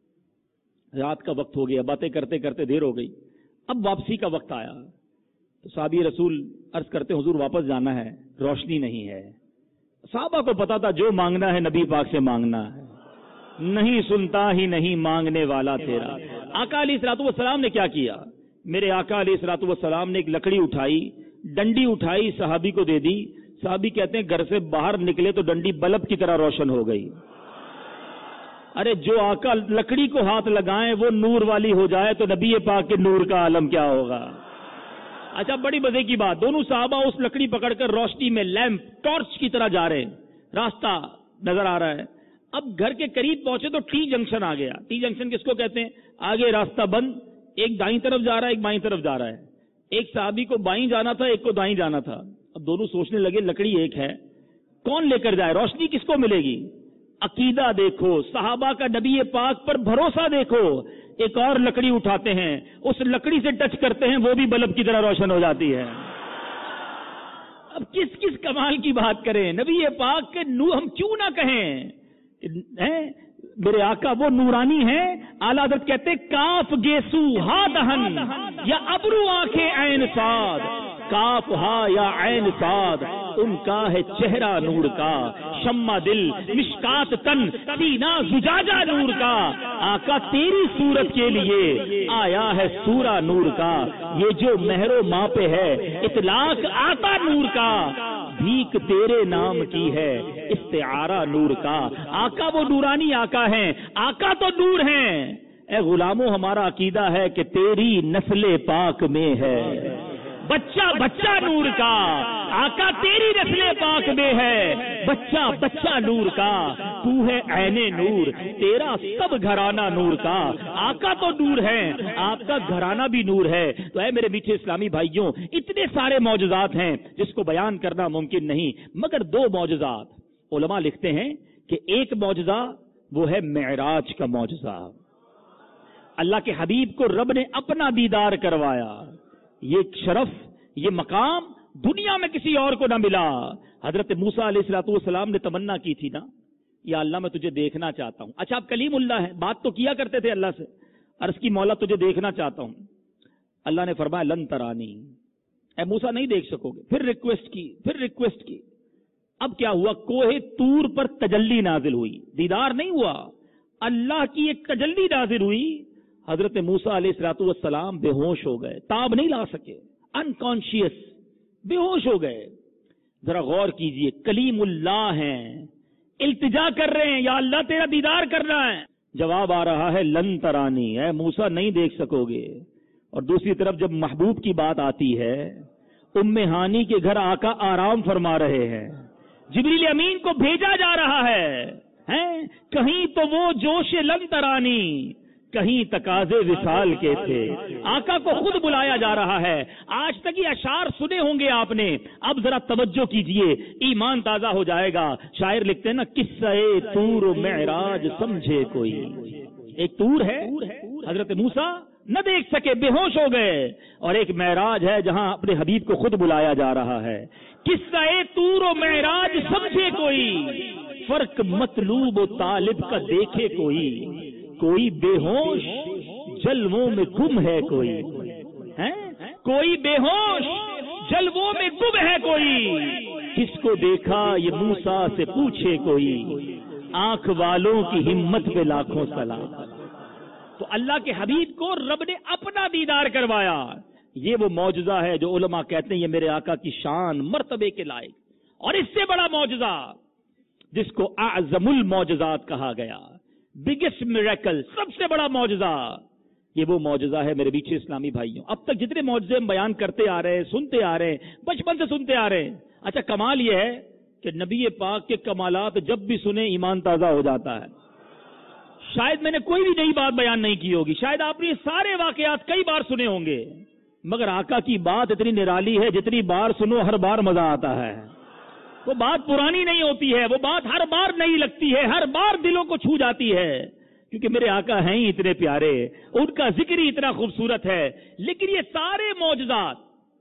رات کا وقت ہو گیا، باتیں کرتے کرتے دیر ہو گئی، اب واپسی کا وقت آیا تو صحابی رسول عرض کرتے حضور واپس جانا ہے، روشنی نہیں ہے۔ صحابہ کو پتا تھا جو مانگنا ہے نبی پاک سے مانگنا ہے، نہیں سنتا ہی نہیں مانگنے والا تیرا۔ آقا علیہ الصلوۃ والسلام نے کیا کیا؟ میرے آقا علیہ الصلوۃ والسلام نے ایک لکڑی اٹھائی، ڈنڈی اٹھائی، صحابی کو دے دی۔ صحابی کہتے ہیں گھر سے باہر نکلے تو ڈنڈی بلب کی طرح روشن ہو گئی۔ ارے جو آقا لکڑی کو ہاتھ لگائیں وہ نور والی ہو جائے تو نبی پاک کے نور کا عالم کیا ہوگا۔ اچھا بڑی مزے کی بات، دونوں صحابہ اس لکڑی پکڑ کر روشنی میں لیمپ ٹارچ کی طرح جا رہے ہیں، راستہ نظر آ رہا ہے۔ اب گھر کے قریب پہنچے تو ٹی جنکشن آ گیا۔ ٹی جنکشن کس کو کہتے ہیں؟ آگے راستہ بند، ایک دائیں طرف جا رہا ہے، ایک بائیں طرف جا رہا ہے۔ ایک صحابی کو بائیں جانا تھا، ایک کو دائیں جانا تھا۔ اب دونوں سوچنے لگے لکڑی ایک ہے، کون لے کر جائے، روشنی کس کو ملے گی؟ عقیدہ دیکھو، صحابہ کا نبی پاک پر بھروسہ دیکھو۔ ایک اور لکڑی اٹھاتے ہیں، اس لکڑی سے ٹچ کرتے ہیں، وہ بھی بلب کی طرح روشن ہو جاتی ہے۔ اب کس کس کمال کی بات کریں، نبی پاک کے نور ہم کیوں نہ کہیں، میرے آقا وہ نورانی ہیں۔ اعلیٰ حضرت کہتے کاف گیسو ہا دہن یا ابرو آنکھیں عین ساد، کاف ہا یا عین صاد، ان کا ہے چہرہ نور کا، شمع دل مشکات تن سینہ زجاجہ نور کا، آقا تیری صورت کے لیے آیا ہے سورہ نور کا، یہ جو مہر و ماں پہ ہے اطلاق آتا نور کا، بھیک تیرے نام کی ہے استعارہ نور کا، آقا وہ نورانی آقا ہیں، آقا تو نور ہیں، اے غلاموں ہمارا عقیدہ ہے کہ تیری نسل پاک میں ہے بچہ بچہ نور کا، آقا تیری نسل پاک میں ہے بچہ بچہ نور کا، تو ہے عین نور، تیرا سب گھرانہ نور کا، آقا تو نور ہے، آپ کا گھرانہ بھی نور ہے۔ تو اے میرے میٹھے اسلامی بھائیوں، اتنے سارے معجزات ہیں جس کو بیان کرنا ممکن نہیں، مگر دو معجزات علماء لکھتے ہیں کہ ایک معجزہ وہ ہے معراج کا معجزہ، اللہ کے حبیب کو رب نے اپنا دیدار کروایا، یہ شرف یہ مقام دنیا میں کسی اور کو نہ ملا۔ حضرت موسیٰ علیہ الصلوۃ والسلام نے تمنا کی تھی نا، یا اللہ میں تجھے دیکھنا چاہتا ہوں، اچھا آپ کلیم اللہ ہیں، بات تو کیا کرتے تھے اللہ سے، عرض کی مولا تجھے دیکھنا چاہتا ہوں، اللہ نے فرمایا لن ترانی، اے موسیٰ نہیں دیکھ سکو گے، پھر ریکویسٹ کی، اب کیا ہوا، کوہ طور پر تجلی نازل ہوئی، دیدار نہیں ہوا، اللہ کی ایک تجلی نازل ہوئی، حضرت موسیٰ علیہ الصلوۃ والسلام بے ہوش ہو گئے، تاب نہیں لا سکے، انکانشیس بے ہوش ہو گئے۔ ذرا غور کیجئے، کلیم اللہ ہیں، التجا کر رہے ہیں یا اللہ تیرا دیدار کرنا ہے، جواب آ رہا ہے لن ترانی، اے موسیٰ نہیں دیکھ سکو گے۔ اور دوسری طرف جب محبوب کی بات آتی ہے، ام ہانی کے گھر آقا آرام فرما رہے ہیں، جبریل امین کو بھیجا جا رہا ہے، کہیں تو وہ جوش لن ترانی، کہیں تقاضے وصال کے تھے، آقا کو خود بلایا جا رہا ہے۔ آج تک یہ اشعار سنے ہوں گے آپ نے، اب ذرا توجہ کیجئے، ایمان تازہ ہو جائے گا۔ شاعر لکھتے ہیں نا، قصہ طور و معراج سمجھے کوئی، ایک طور ہے حضرت موسیٰ نہ دیکھ سکے، بے ہوش ہو گئے، اور ایک معراج ہے جہاں اپنے حبیب کو خود بلایا جا رہا ہے۔ قصہ طور و معراج سمجھے کوئی، فرق مطلوب و طالب کا دیکھے کوئی بے ہوش جلووں میں گم ہے کوئی بے ہوش جلووں میں گم ہے کوئی، کس کو دیکھا یہ موسیٰ سے پوچھے کوئی، آنکھ والوں کی ہمت پہ لاکھوں سلام۔ تو اللہ کے حبیب کو رب نے اپنا دیدار کروایا، یہ وہ معجزہ ہے جو علماء کہتے ہیں یہ میرے آقا کی شان مرتبے کے لائق۔ اور اس سے بڑا معجزہ جس کو اعظم المعجزات کہا گیا، بگیسٹ میریکل، سب سے بڑا معجزہ، یہ وہ معجزہ ہے میرے بیچے اسلامی بھائیوں۔ اب تک جتنے معجزے ہم بیان کرتے آ رہے ہیں، سنتے آ رہے ہیں، بچپن سے سنتے آ رہے ہیں، اچھا کمال یہ ہے کہ نبی پاک کے کمالات جب بھی سنے ایمان تازہ ہو جاتا ہے۔ شاید میں نے کوئی بھی نئی بات بیان نہیں کی ہوگی، شاید آپ نے سارے واقعات کئی بار سنے ہوں گے، مگر آقا کی بات اتنی نرالی ہے، جتنی بار سنو ہر بار مزہ آتا ہے۔ وہ بات پرانی نہیں ہوتی ہے، وہ بات ہر بار نئی لگتی ہے، ہر بار دلوں کو چھو جاتی ہے، کیونکہ میرے آقا ہیں ہی اتنے پیارے، ان کا ذکر ہی اتنا خوبصورت ہے۔ لیکن یہ سارے معجزات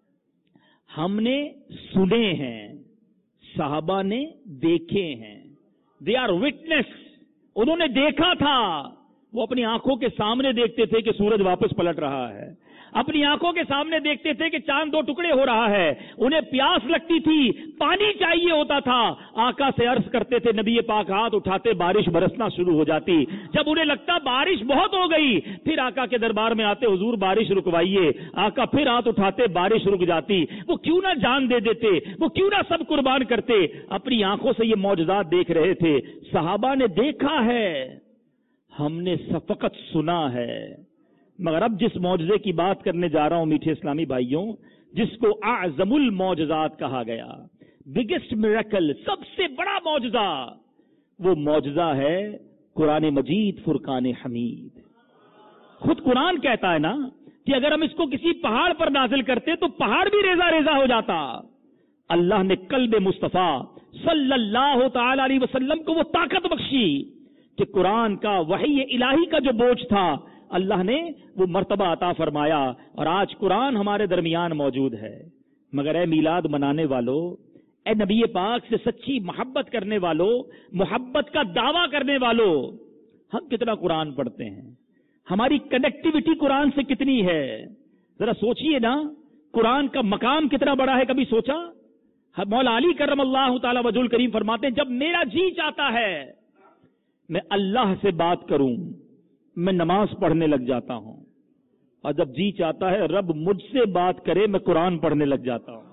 ہم نے سنے ہیں، صحابہ نے دیکھے ہیں، دے آر وٹنس، انہوں نے دیکھا تھا، وہ اپنی آنکھوں کے سامنے دیکھتے تھے کہ سورج واپس پلٹ رہا ہے، اپنی آنکھوں کے سامنے دیکھتے تھے کہ چاند دو ٹکڑے ہو رہا ہے، انہیں پیاس لگتی تھی، پانی چاہیے ہوتا تھا، آقا سے عرض کرتے تھے، نبی پاک ہاتھ اٹھاتے بارش برسنا شروع ہو جاتی، جب انہیں لگتا بارش بہت ہو گئی پھر آقا کے دربار میں آتے، حضور بارش رکوائیے، آقا پھر ہاتھ اٹھاتے، بارش رک جاتی۔ وہ کیوں نہ جان دے دیتے، وہ کیوں نہ سب قربان کرتے، اپنی آنکھوں سے یہ معجزات دیکھ رہے تھے۔ صحابہ نے دیکھا ہے، ہم نے فقط سنا ہے، مگر اب جس معجزے کی بات کرنے جا رہا ہوں میٹھے اسلامی بھائیوں، جس کو اعظم المعجزات کہا گیا، بگیسٹ میریکل، سب سے بڑا معجزہ، وہ معجزہ ہے قرآن مجید فرقان حمید۔ خود قرآن کہتا ہے نا کہ اگر ہم اس کو کسی پہاڑ پر نازل کرتے تو پہاڑ بھی ریزہ ریزہ ہو جاتا۔ اللہ نے قلب مصطفیٰ صلی اللہ تعالی علیہ وسلم کو وہ طاقت بخشی کہ قرآن کا وحی الہی کا جو بوجھ تھا اللہ نے وہ مرتبہ عطا فرمایا، اور آج قرآن ہمارے درمیان موجود ہے۔ مگر اے میلاد منانے والو، اے نبی پاک سے سچی محبت کرنے والو، محبت کا دعویٰ کرنے والو، ہم کتنا قرآن پڑھتے ہیں؟ ہماری کنیکٹیوٹی قرآن سے کتنی ہے؟ ذرا سوچئے نا، قرآن کا مقام کتنا بڑا ہے کبھی سوچا؟ مولا علی کرم اللہ تعالی وجہ الکریم فرماتے ہیں جب میرا جی چاہتا ہے میں اللہ سے بات کروں میں نماز پڑھنے لگ جاتا ہوں، اور جب جی چاہتا ہے رب مجھ سے بات کرے میں قرآن پڑھنے لگ جاتا ہوں۔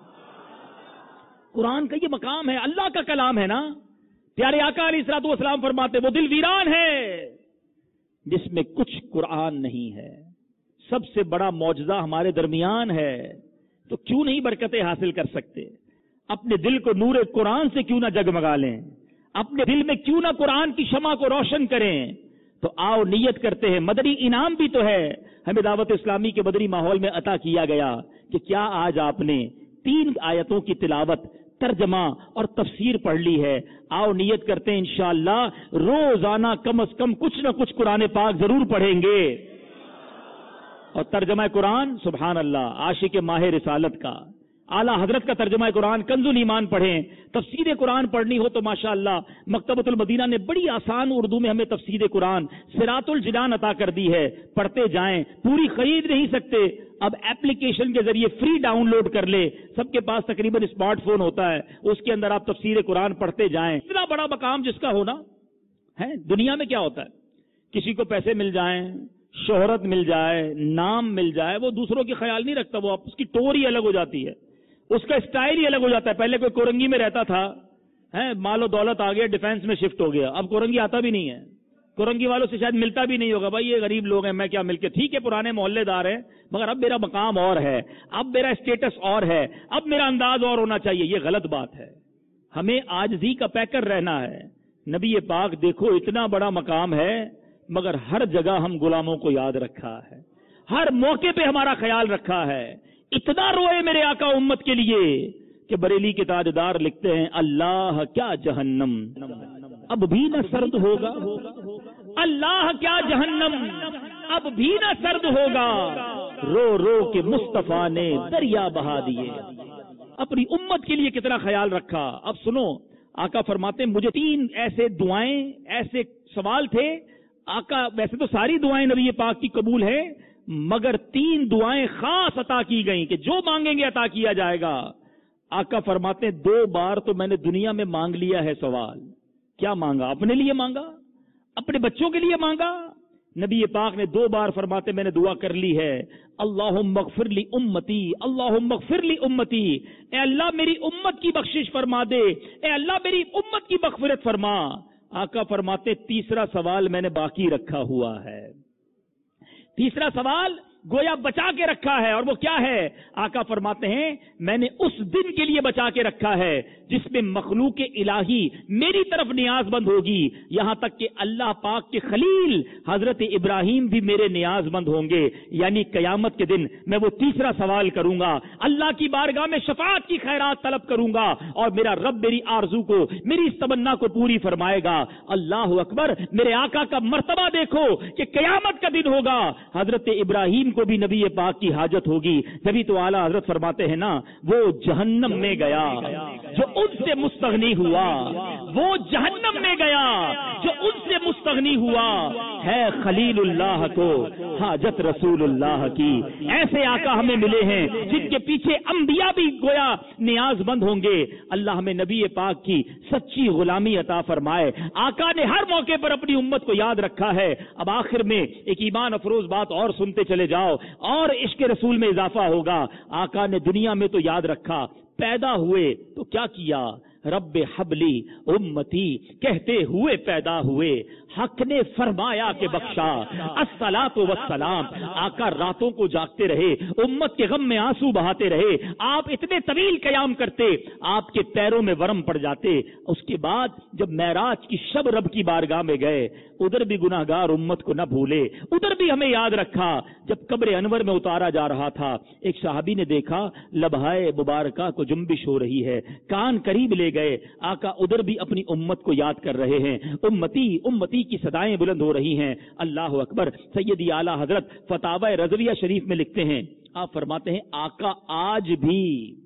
قرآن کا یہ مقام ہے، اللہ کا کلام ہے نا۔ پیارے آقا علیہ الصلوۃ والسلام فرماتے وہ دل ویران ہے جس میں کچھ قرآن نہیں ہے۔ سب سے بڑا معجزہ ہمارے درمیان ہے، تو کیوں نہیں برکتیں حاصل کر سکتے؟ اپنے دل کو نور قرآن سے کیوں نہ جگمگا لیں، اپنے دل میں کیوں نہ قرآن کی شمع کو روشن کریں؟ تو آؤ نیت کرتے ہیں، مدنی انعام بھی تو ہے ہمیں دعوت اسلامی کے مدنی ماحول میں عطا کیا گیا کہ کیا آج آپ نے 3 آیتوں کی تلاوت، ترجمہ اور تفسیر پڑھ لی ہے؟ آؤ نیت کرتے ہیں انشاءاللہ روزانہ کم از کم کچھ نہ کچھ قرآن پاک ضرور پڑھیں گے۔ اور ترجمہ قرآن سبحان اللہ عاشق ماہ رسالت کا، اعلیٰ حضرت کا ترجمہ قرآن کنز الایمان پڑھیں۔ تفسیر قرآن پڑھنی ہو تو ماشاءاللہ مکتبۃ المدینہ نے بڑی آسان اردو میں ہمیں تفسیر قرآن صراط الجنان عطا کر دی ہے، پڑھتے جائیں، پوری خرید نہیں سکتے، اب ایپلیکیشن کے ذریعے فری ڈاؤن لوڈ کر لے، سب کے پاس تقریباً اسمارٹ فون ہوتا ہے، اس کے اندر آپ تفسیر قرآن پڑھتے جائیں۔ اتنا بڑا مقام جس کا ہونا ہے، دنیا میں کیا ہوتا ہے، کسی کو پیسے مل جائیں، شہرت مل جائے، نام مل جائے، وہ دوسروں کی خیال نہیں رکھتا، وہ اس کی ٹور ہی الگ ہو جاتی ہے، اس کا اسٹائل ہی الگ ہو جاتا ہے۔ پہلے کوئی کورنگی میں رہتا تھا، مال و دولت آ گیا، ڈیفینس میں شفٹ ہو گیا، اب کورنگی آتا بھی نہیں ہے، کورنگی والوں سے شاید ملتا بھی نہیں ہوگا، بھائی یہ غریب لوگ ہیں میں کیا مل کے، ٹھیک ہے پرانے محلے دار ہیں مگر اب میرا مقام اور ہے، اب میرا اسٹیٹس اور ہے، اب میرا انداز اور ہونا چاہیے۔ یہ غلط بات ہے، ہمیں عاجزی کا پیکر رہنا ہے۔ نبی پاک دیکھو اتنا بڑا مقام ہے مگر ہر جگہ ہم غلاموں کو یاد رکھا ہے، ہر موقع پہ ہمارا خیال رکھا ہے۔ اتنا روئے میرے آقا امت کے لیے کہ بریلی کے تاجدار لکھتے ہیں اللہ کیا جہنم اب بھی نہ سرد ہوگا، اللہ کیا جہنم اب بھی نہ سرد ہوگا، رو رو کے مصطفیٰ نے دریا بہا دیے۔ اپنی امت کے لیے کتنا خیال رکھا۔ اب سنو، آقا فرماتے ہیں مجھے 3 ایسے دعائیں، ایسے سوال تھے۔ آقا ویسے تو ساری دعائیں نبی پاک کی قبول ہیں مگر 3 دعائیں خاص عطا کی گئیں کہ جو مانگیں گے عطا کیا جائے گا۔ آقا فرماتے ہیں 2 بار تو میں نے دنیا میں مانگ لیا ہے سوال۔ کیا مانگا؟ اپنے لیے مانگا، اپنے بچوں کے لیے مانگا۔ نبی پاک نے 2 بار فرماتے میں نے دعا کر لی ہے، اللہم اغفر لی امتی، اللہم اغفر لی امتی، اے اللہ میری امت کی بخشش فرما دے، اے اللہ میری امت کی مغفرت فرما۔ آقا فرماتے 3را سوال میں نے باقی رکھا ہوا ہے، 3را سوال گویا بچا کے رکھا ہے، اور وہ کیا ہے؟ آقا فرماتے ہیں میں نے اس دن کے لیے بچا کے رکھا ہے جس میں مخلوق الہی میری طرف نیاز مند ہوگی، یہاں تک کہ اللہ پاک کے خلیل حضرت ابراہیم بھی میرے نیاز مند ہوں گے، یعنی قیامت کے دن میں وہ 3را سوال کروں گا، اللہ کی بارگاہ میں شفاعت کی خیرات طلب کروں گا، اور میرا رب میری آرزو کو، میری اس تمنا کو پوری فرمائے گا۔ اللہ اکبر، میرے آقا کا مرتبہ دیکھو کہ قیامت کا دن ہوگا، حضرت ابراہیم کو بھی نبی پاک کی حاجت ہوگی، جبھی تو اعلیٰ حضرت فرماتے ہیں نا وہ جہنم میں گیا جو ان سے مستغنی ہوا، وہ جہنم میں گیا جو ان سے مستغنی ہوا، ہے خلیل اللہ کو حاجت رسول اللہ کی۔ ایسے آقا ہمیں ملے ہیں جن کے پیچھے انبیاء بھی گویا نیاز مند ہوں گے۔ اللہ ہمیں نبی پاک کی سچی غلامی عطا فرمائے۔ آقا نے ہر موقع پر اپنی امت کو یاد رکھا ہے۔ اب آخر میں ایک ایمان افروز بات اور سنتے چلے جاؤ اور عشق رسول میں اضافہ ہوگا۔ آقا نے دنیا میں تو یاد رکھا، پیدا ہوئے تو کیا کیا؟ رب حبلی امتی کہتے ہوئے پیدا ہوئے، حق نے فرمایا کہ بخشا الصلاۃ والسلام۔ آقا راتوں کو جاگتے رہے، امت کے غم میں آنسو بہاتے رہے، آپ اتنے طویل قیام کرتے آپ کے پیروں میں ورم پڑ جاتے۔ اس کے بعد جب معراج کی شب رب کی بارگاہ میں گئے، ادھر بھی گناہگار امت کو نہ بھولے، ادھر بھی ہمیں یاد رکھا۔ جب قبر انور میں اتارا جا رہا تھا، ایک صحابی نے دیکھا لبہائے مبارکہ کو جنبش ہو رہی ہے، کان قریب لے گئے، آقا ادھر بھی اپنی امت کو یاد کر رہے ہیں، امتی امتی کی صدائیں بلند ہو رہی ہیں۔ اللہ اکبر۔ سیدی اعلیٰ حضرت فتاوی رضویہ شریف میں لکھتے ہیں، آپ فرماتے ہیں آقا آج بھی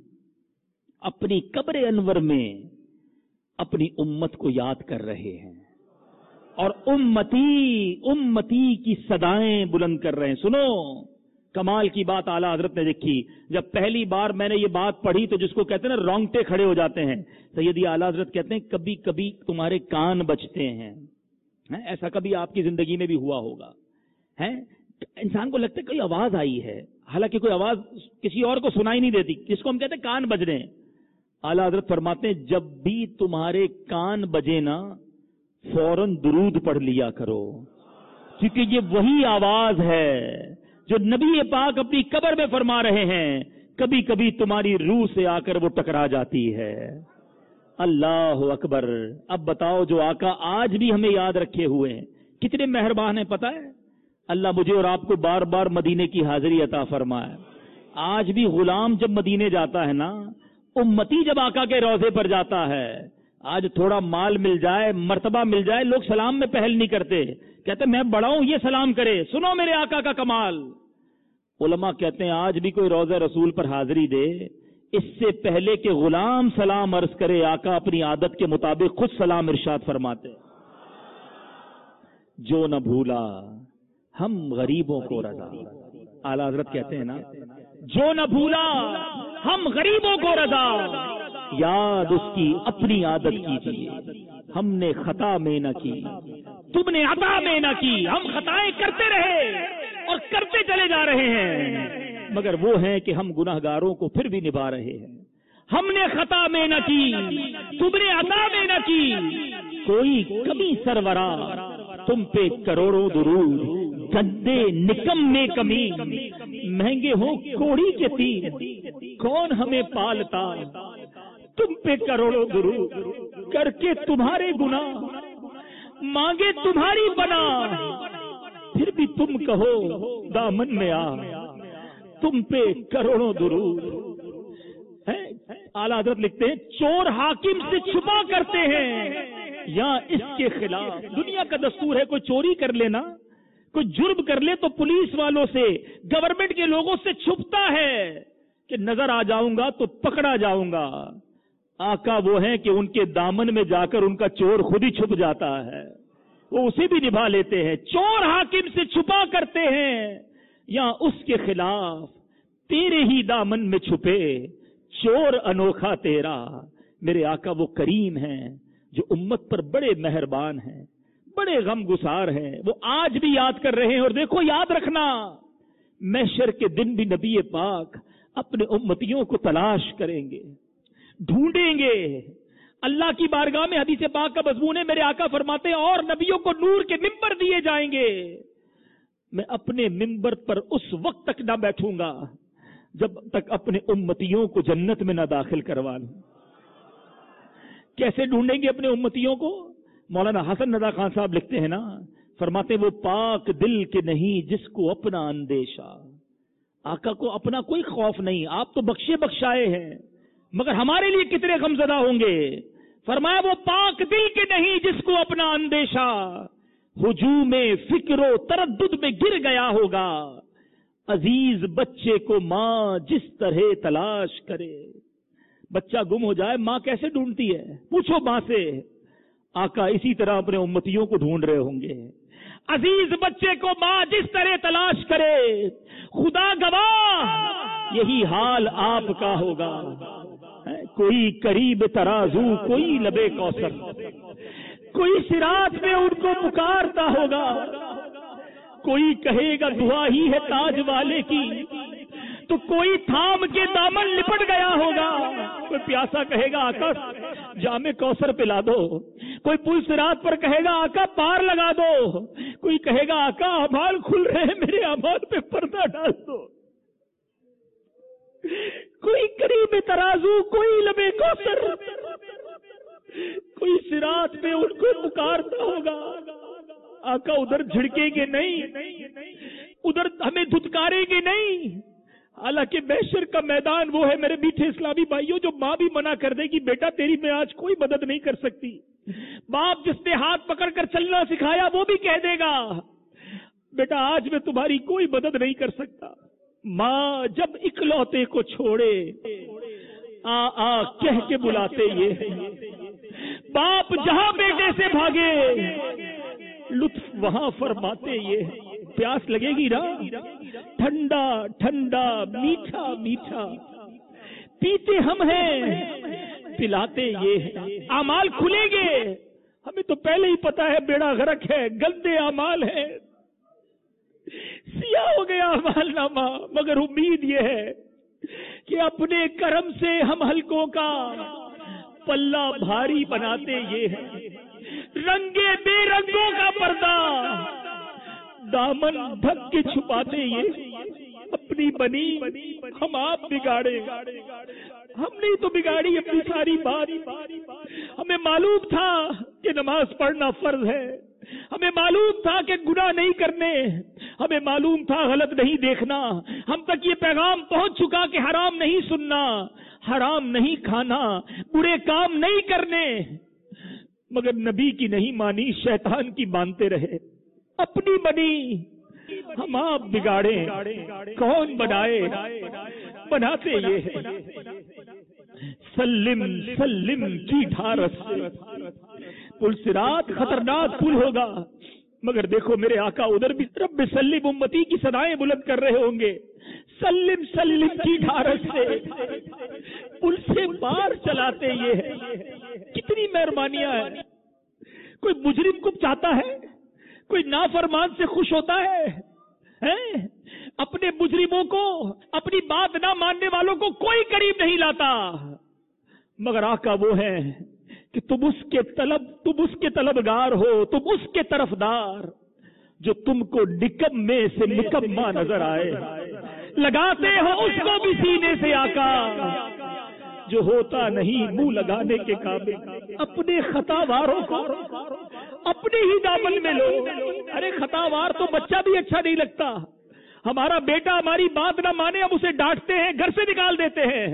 اپنی قبر انور میں اپنی امت کو یاد کر رہے ہیں اور امتی امتی کی صدائیں بلند کر رہے ہیں۔ سنو، کمال کی بات اعلیٰ حضرت نے دیکھی. جب پہلی بار میں نے یہ بات پڑھی تو جس کو کہتے ہیں نا رونگٹے کھڑے ہو جاتے ہیں, سیدی اعلیٰ حضرت کہتے ہیں کبھی کبھی تمہارے کان بجتے ہیں. ایسا کبھی آپ کی زندگی میں بھی ہوا ہوگا, انسان کو لگتا ہے کوئی آواز آئی ہے, حالانکہ کوئی آواز کسی اور کو سنائی نہیں دیتی, جس کو ہم کہتے ہیں کان بج رہے ہیں. اعلیٰ حضرت فرماتے ہیں جب بھی تمہارے کان بجے نا فوراً درود پڑھ لیا کرو, کیونکہ یہ وہی آواز ہے جو نبی پاک اپنی قبر میں فرما رہے ہیں کبھی کبھی تمہاری روح سے آ کر وہ ٹکرا جاتی ہے. اللہ اکبر. اب بتاؤ جو آقا آج بھی ہمیں یاد رکھے ہوئے ہیں کتنے مہربان ہیں. پتہ ہے اللہ مجھے اور آپ کو بار بار مدینے کی حاضری عطا فرمائے. آج بھی غلام جب مدینے جاتا ہے نا, امتی جب آقا کے روضے پر جاتا ہے, آج تھوڑا مال مل جائے, مرتبہ مل جائے, لوگ سلام میں پہل نہیں کرتے, کہتے میں بڑا ہوں یہ سلام کرے. سنو میرے آقا کا کمال. علماء کہتے ہیں آج بھی کوئی روضہ رسول پر حاضری دے, اس سے پہلے کہ غلام سلام عرض کرے آقا اپنی عادت کے مطابق خود سلام ارشاد فرماتے. جو نہ بھولا ہم غریبوں کو رضا. اعلیٰ حضرت کہتے ہیں نا جو نہ بھولا ہم غریبوں کو رضا, یاد اس کی اپنی عادت کیجیے. ہم نے خطا میں نہ کی تم نے عطا میں نہ کی. ہم خطائیں کرتے رہے اور کرتے چلے جا رہے ہیں, مگر وہ ہیں کہ ہم گناہگاروں کو پھر بھی نبھا رہے ہیں. ہم نے خطا میں نہ کی تم نے عطا میں نہ کی. کوئی کمی سرورا تم پہ کروڑوں درود, گندے نکم میں کمی مہنگے ہو کوڑی کے تیر, کون ہمیں پالتا تم پہ کروڑوں درود, کر کے تمہارے گناہ مانگے تمہاری بنا, پھر بھی تم کہو دامن میں آ تم پہ کروڑوں درود. اعلیٰ حضرت لکھتے ہیں چور حاکم سے چھپا کرتے ہیں یا اس کے خلاف. دنیا کا دستور ہے کوئی چوری کر لینا, کوئی جرم کر لے تو پولیس والوں سے گورنمنٹ کے لوگوں سے چھپتا ہے کہ نظر آ جاؤں گا تو پکڑا جاؤں گا. آقا وہ ہیں کہ ان کے دامن میں جا کر ان کا چور خود ہی چھپ جاتا ہے, وہ اسے بھی نبھا لیتے ہیں. چور حاکم سے چھپا کرتے ہیں یا اس کے خلاف تیرے ہی دامن میں چھپے چور انوکھا تیرا. میرے آقا وہ کریم ہیں جو امت پر بڑے مہربان ہیں, بڑے غم گسار ہیں. وہ آج بھی یاد کر رہے ہیں. اور دیکھو یاد رکھنا محشر کے دن بھی نبی پاک اپنے امتیوں کو تلاش کریں گے, ڈھونڈیں گے. اللہ کی بارگاہ میں حدیث پاک کا مضمون ہے, میرے آقا فرماتے ہیں اور نبیوں کو نور کے ممبر دیے جائیں گے. میں اپنے ممبر پر اس وقت تک نہ بیٹھوں گا جب تک اپنے امتیوں کو جنت میں نہ داخل کروا لوں. کیسے ڈھونڈیں گے اپنے امتیوں کو؟ مولانا حسن رضا خان صاحب لکھتے ہیں نا, فرماتے وہ پاک دل کے نہیں جس کو اپنا اندیشہ. آقا کو اپنا کوئی خوف نہیں, آپ تو بخشے بخشائے ہیں, مگر ہمارے لیے کتنے غمزدہ ہوں گے. فرمایا وہ پاک دل کے نہیں جس کو اپنا اندیشہ, ہجوم فکر و تردد میں گر گیا ہوگا. عزیز بچے کو ماں جس طرح تلاش کرے. بچہ گم ہو جائے ماں کیسے ڈھونڈتی ہے, پوچھو ماں سے. آقا اسی طرح اپنے امتیوں کو ڈھونڈ رہے ہوں گے. عزیز بچے کو ماں جس طرح تلاش کرے, خدا گواہ یہی حال آپ کا ہوگا. کوئی قریب ترازو کوئی لبے کوثر, کوئی صراط میں ان کو پکارتا ہوگا. کوئی کہے گا دعا ہی ہے تاج والے کی, تو کوئی تھام کے دامن لپٹ گیا ہوگا. کوئی پیاسا کہے گا آقا جام کوثر پلا دو. کوئی پل صراط پر کہے گا آقا پار لگا دو. کوئی کہے گا آقا اعمال کھل رہے ہیں میرے اعمال پہ پردہ ڈال دو. کوئی قریب ترازو کوئی لبے کوثر, کوئی صراط پہ ان کو پکارتا ہوگا. آقا ادھر جھڑکیں گے نہیں, ادھر ہمیں دھتکاریں گے نہیں. حالانکہ محشر کا میدان وہ ہے میرے میٹھے اسلامی بھائیوں جو ماں بھی منع کر دے گی بیٹا تیری میں آج کوئی مدد نہیں کر سکتی. باپ جس نے ہاتھ پکڑ کر چلنا سکھایا وہ بھی کہہ دے گا بیٹا آج میں تمہاری کوئی مدد نہیں کر سکتا. ماں جب اکلوتے کو چھوڑے آ آ کہہ کے بلاتے یہ. باپ جہاں بیٹے سے بھاگے لطف وہاں فرماتے یہ. प्यास लगेगी ना, ठंडा ठंडा मीठा मीठा पीते हम हैं, पिलाते ये हैं। अमाल खुलेंगे, हमें तो पहले ही पता है बेड़ा गर्क है, गंदे अमाल है, सिया हो गया अमाल नामा, मगर उम्मीद ये है कि अपने कर्म से हम हल्कों का पल्ला भारी बनाते ये हैं। रंगे बेरंगों का पर्दा दामन ढक के छुपाते ये, अपनी बनी हम आप बिगाड़े, हमने ही तो बिगाड़ी अपनी सारी बात। हमें मालूम था कि नमाज पढ़ना फर्ज है, हमें मालूम था कि गुनाह नहीं करने, हमें मालूम था गलत नहीं देखना, हम तक ये पैगाम पहुंच चुका कि हराम नहीं सुनना, हराम नहीं खाना, बुरे काम नहीं करने, मगर नबी की नहीं मानी, शैतान की मानते रहे। अपनी बनी हम आप बिगाड़े, कौन बनाए, बनाते ये है। सल्लिम सल्लिम की ढारस से पुल सिरात खतरनाक पुल होगा, मगर देखो मेरे आका उधर भी रब्बे सल्लिम उम्मती की सदाएं बुलंद कर रहे होंगे। सल्लिम सल्लिम की ढारस से पुल से पार चलाते ये है। कितनी मेहरबानियां है। कोई मुजरिम को चाहता है, कोई नाफरमान से खुश होता है? अपने मुजरिमों को, अपनी बात ना मानने वालों को कोई करीब नहीं लाता, मगर आका वो है कि तुम उसके तलबगार हो, तुम उसके तरफदार जो तुमको निकम्मे से निकम्मा नजर आए, लगाते हो उसको भी सीने से आका जो होता नहीं मुंह लगाने के काबिल। अपने खतावारों को अपने ही दामन में लो। अरे खतावार तो बच्चा भी अच्छा नहीं लगता, हमारा बेटा हमारी बात ना माने, हम उसे डांटते हैं, घर से निकाल देते हैं।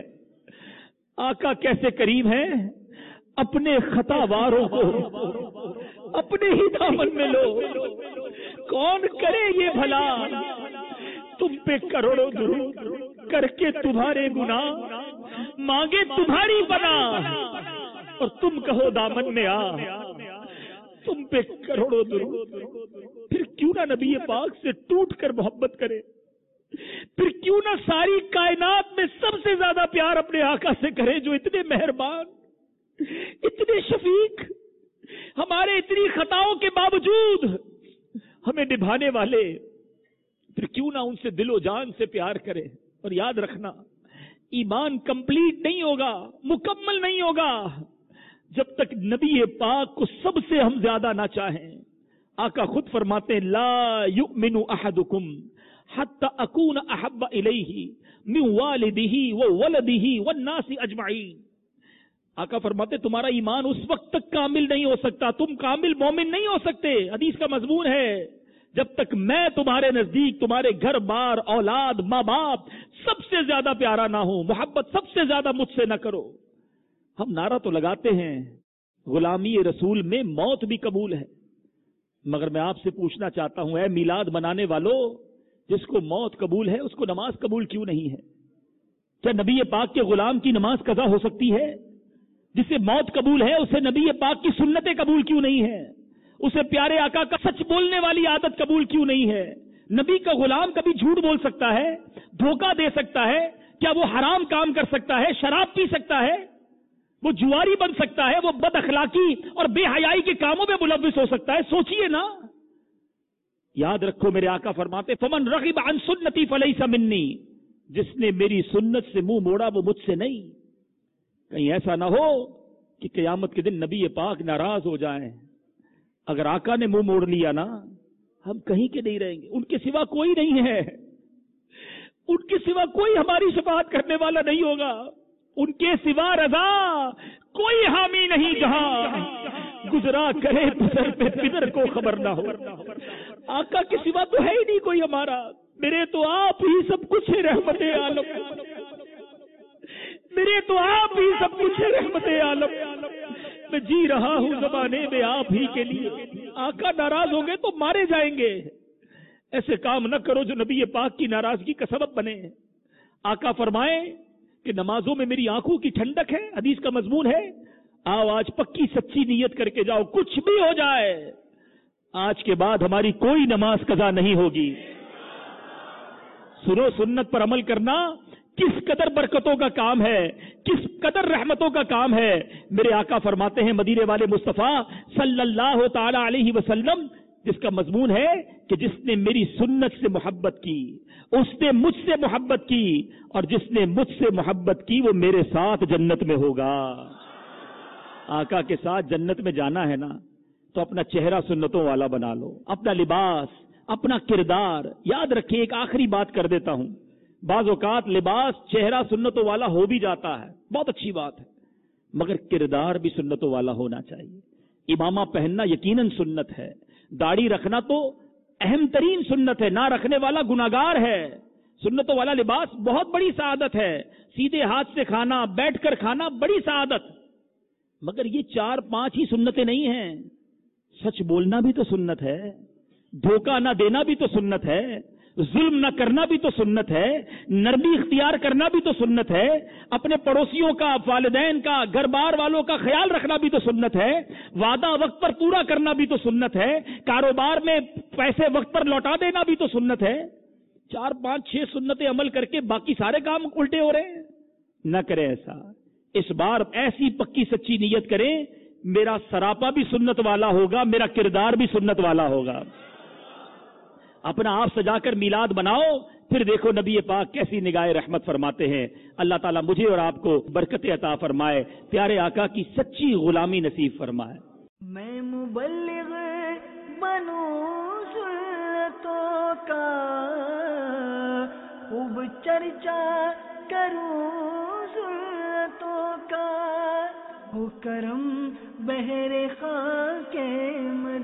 आका कैसे करीम है, अपने खतावारों को अपने ही दामन में लो। कौन करे ये भला, तुम पे करोड़ों दुरूद करके तुम्हारे गुनाह मांगे तुम्हारी बना, और तुम कहो दामन में आ, तुम पे करोड़ों दुरूद। फिर क्यों ना नबी पाक से टूट कर मोहब्बत करे, फिर क्यों ना सारी कायनात में सबसे ज्यादा प्यार अपने आका से करे जो इतने मेहरबान, इतने शफीक, हमारे इतनी खताओं के बावजूद हमें निभाने वाले। फिर क्यों ना उनसे दिलो जान से प्यार करे। और याद रखना, ईमान कंप्लीट नहीं होगा, मुकम्मल नहीं होगा जब तक नबी पाक को सबसे हम ज्यादा ना चाहें। आका खुद फरमाते हैं, ला युमिनु अहदुकुम हत्ता अकून अहब्बा इलैहि मिन वालिदिही व वलदिही वन्नासी अजमाइन। आका फरमाते तुम्हारा ईमान उस वक्त तक कामिल नहीं हो सकता, तुम कामिल मोमिन नहीं हो सकते, हदीस का मजमून है, जब तक मैं तुम्हारे नजदीक तुम्हारे घर बार औलाद माँ बाप सबसे ज्यादा प्यारा ना हो, मोहब्बत सबसे ज्यादा मुझसे न करो। हम नारा तो लगाते हैं गुलामी रसूल में मौत भी कबूल है, मगर मैं आपसे पूछना चाहता हूं, ऐ मिलाद मनाने वालों, जिसको मौत कबूल है उसको नमाज कबूल क्यों नहीं है? क्या नबी पाक के गुलाम की नमाज कज़ा हो सकती है? जिसे मौत कबूल है उसे नबी पाक की सुन्नतें कबूल क्यों नहीं है? उसे प्यारे आका का सच बोलने वाली आदत कबूल क्यों नहीं है? नबी का गुलाम कभी झूठ बोल सकता है, धोखा दे सकता है? क्या वो हराम काम कर सकता है, शराब पी सकता है, वो जुआरी बन सकता है, वो बद अखलाकी और बेहयाई के कामों में मुलव्विस हो सकता है? सोचिए ना। याद रखो मेरे आका फरमाते, फमन रग़िब अन सुन्नती फलैसा मिन्नी, जिसने मेरी सुन्नत से मुंह मोड़ा वो मुझसे नहीं। कहीं ऐसा ना हो कि क़यामत के दिन नबी पाक नाराज हो जाएं। अगर आका ने मुंह मोड़ लिया ना, हम कहीं के नहीं रहेंगे, उनके सिवा कोई नहीं है, उनके सिवा कोई हमारी शफाअत करने वाला नहीं होगा, उनके सिवा रजा कोई हामी नहीं, जहां गुजरा करे पितर पे पितर को खबर ना हो। आका के सिवा तो है ही नहीं कोई हमारा। मेरे तो आप ही सब कुछ है, रहमते आलम, मेरे तो आप ही सब कुछ है, रहमते आलम। मैं जी रहा हूं जमाने में आप ही के लिए। आका नाराज होंगे तो मारे जाएंगे। ऐसे काम न करो जो नबी पाक की नाराजगी का सबब बने। आका फरमाए कि नमाजों में मेरी आंखों की ठंडक है, हदीस का मजमून है। आओ आज पक्की सच्ची नीयत करके जाओ, कुछ भी हो जाए آج کے بعد ہماری کوئی نماز قضا نہیں ہوگی. سنو سنت پر عمل کرنا کس قدر برکتوں کا کام ہے, کس قدر رحمتوں کا کام ہے. میرے آقا فرماتے ہیں مدینے والے مصطفیٰ صلی اللہ تعالی علیہ وسلم, جس کا مضمون ہے کہ جس نے میری سنت سے محبت کی اس نے مجھ سے محبت کی, اور جس نے مجھ سے محبت کی وہ میرے ساتھ جنت میں ہوگا. آقا کے ساتھ جنت میں جانا ہے نا, تو اپنا چہرہ سنتوں والا بنا لو, اپنا لباس, اپنا کردار. یاد رکھیں, ایک آخری بات کر دیتا ہوں, بعض اوقات لباس چہرہ سنتوں والا ہو بھی جاتا ہے, بہت اچھی بات ہے, مگر کردار بھی سنتوں والا ہونا چاہیے. امامہ پہننا یقیناً سنت ہے, داڑھی رکھنا تو اہم ترین سنت ہے, نہ رکھنے والا گناہگار ہے. سنتوں والا لباس بہت بڑی سعادت ہے, سیدھے ہاتھ سے کھانا, بیٹھ کر کھانا بڑی سعادت. مگر یہ 4-5 ہی سنتیں نہیں ہیں. سچ بولنا بھی تو سنت ہے, دھوکہ نہ دینا بھی تو سنت ہے, ظلم نہ کرنا بھی تو سنت ہے, نرمی اختیار کرنا بھی تو سنت ہے, اپنے پڑوسیوں کا, والدین کا, گھر بار والوں کا خیال رکھنا بھی تو سنت ہے, وعدہ وقت پر پورا کرنا بھی تو سنت ہے, کاروبار میں پیسے وقت پر لوٹا دینا بھی تو سنت ہے. 4-5-6 سنتیں عمل کر کے باقی سارے کام الٹے ہو رہے ہیں. نہ کریں ایسا. اس بار ایسی پکی سچی نیت کریں, میرا سراپا بھی سنت والا ہوگا, میرا کردار بھی سنت والا ہوگا. اپنا آپ سجا کر میلاد بناؤ, پھر دیکھو نبی پاک کیسی نگاہ رحمت فرماتے ہیں. اللہ تعالیٰ مجھے اور آپ کو برکت عطا فرمائے, پیارے آقا کی سچی غلامی نصیب فرمائے. میں مبلغ بنوں سنتوں کا, خوب چرچا کروں سنتوں کا, ہو کرم بہر خاک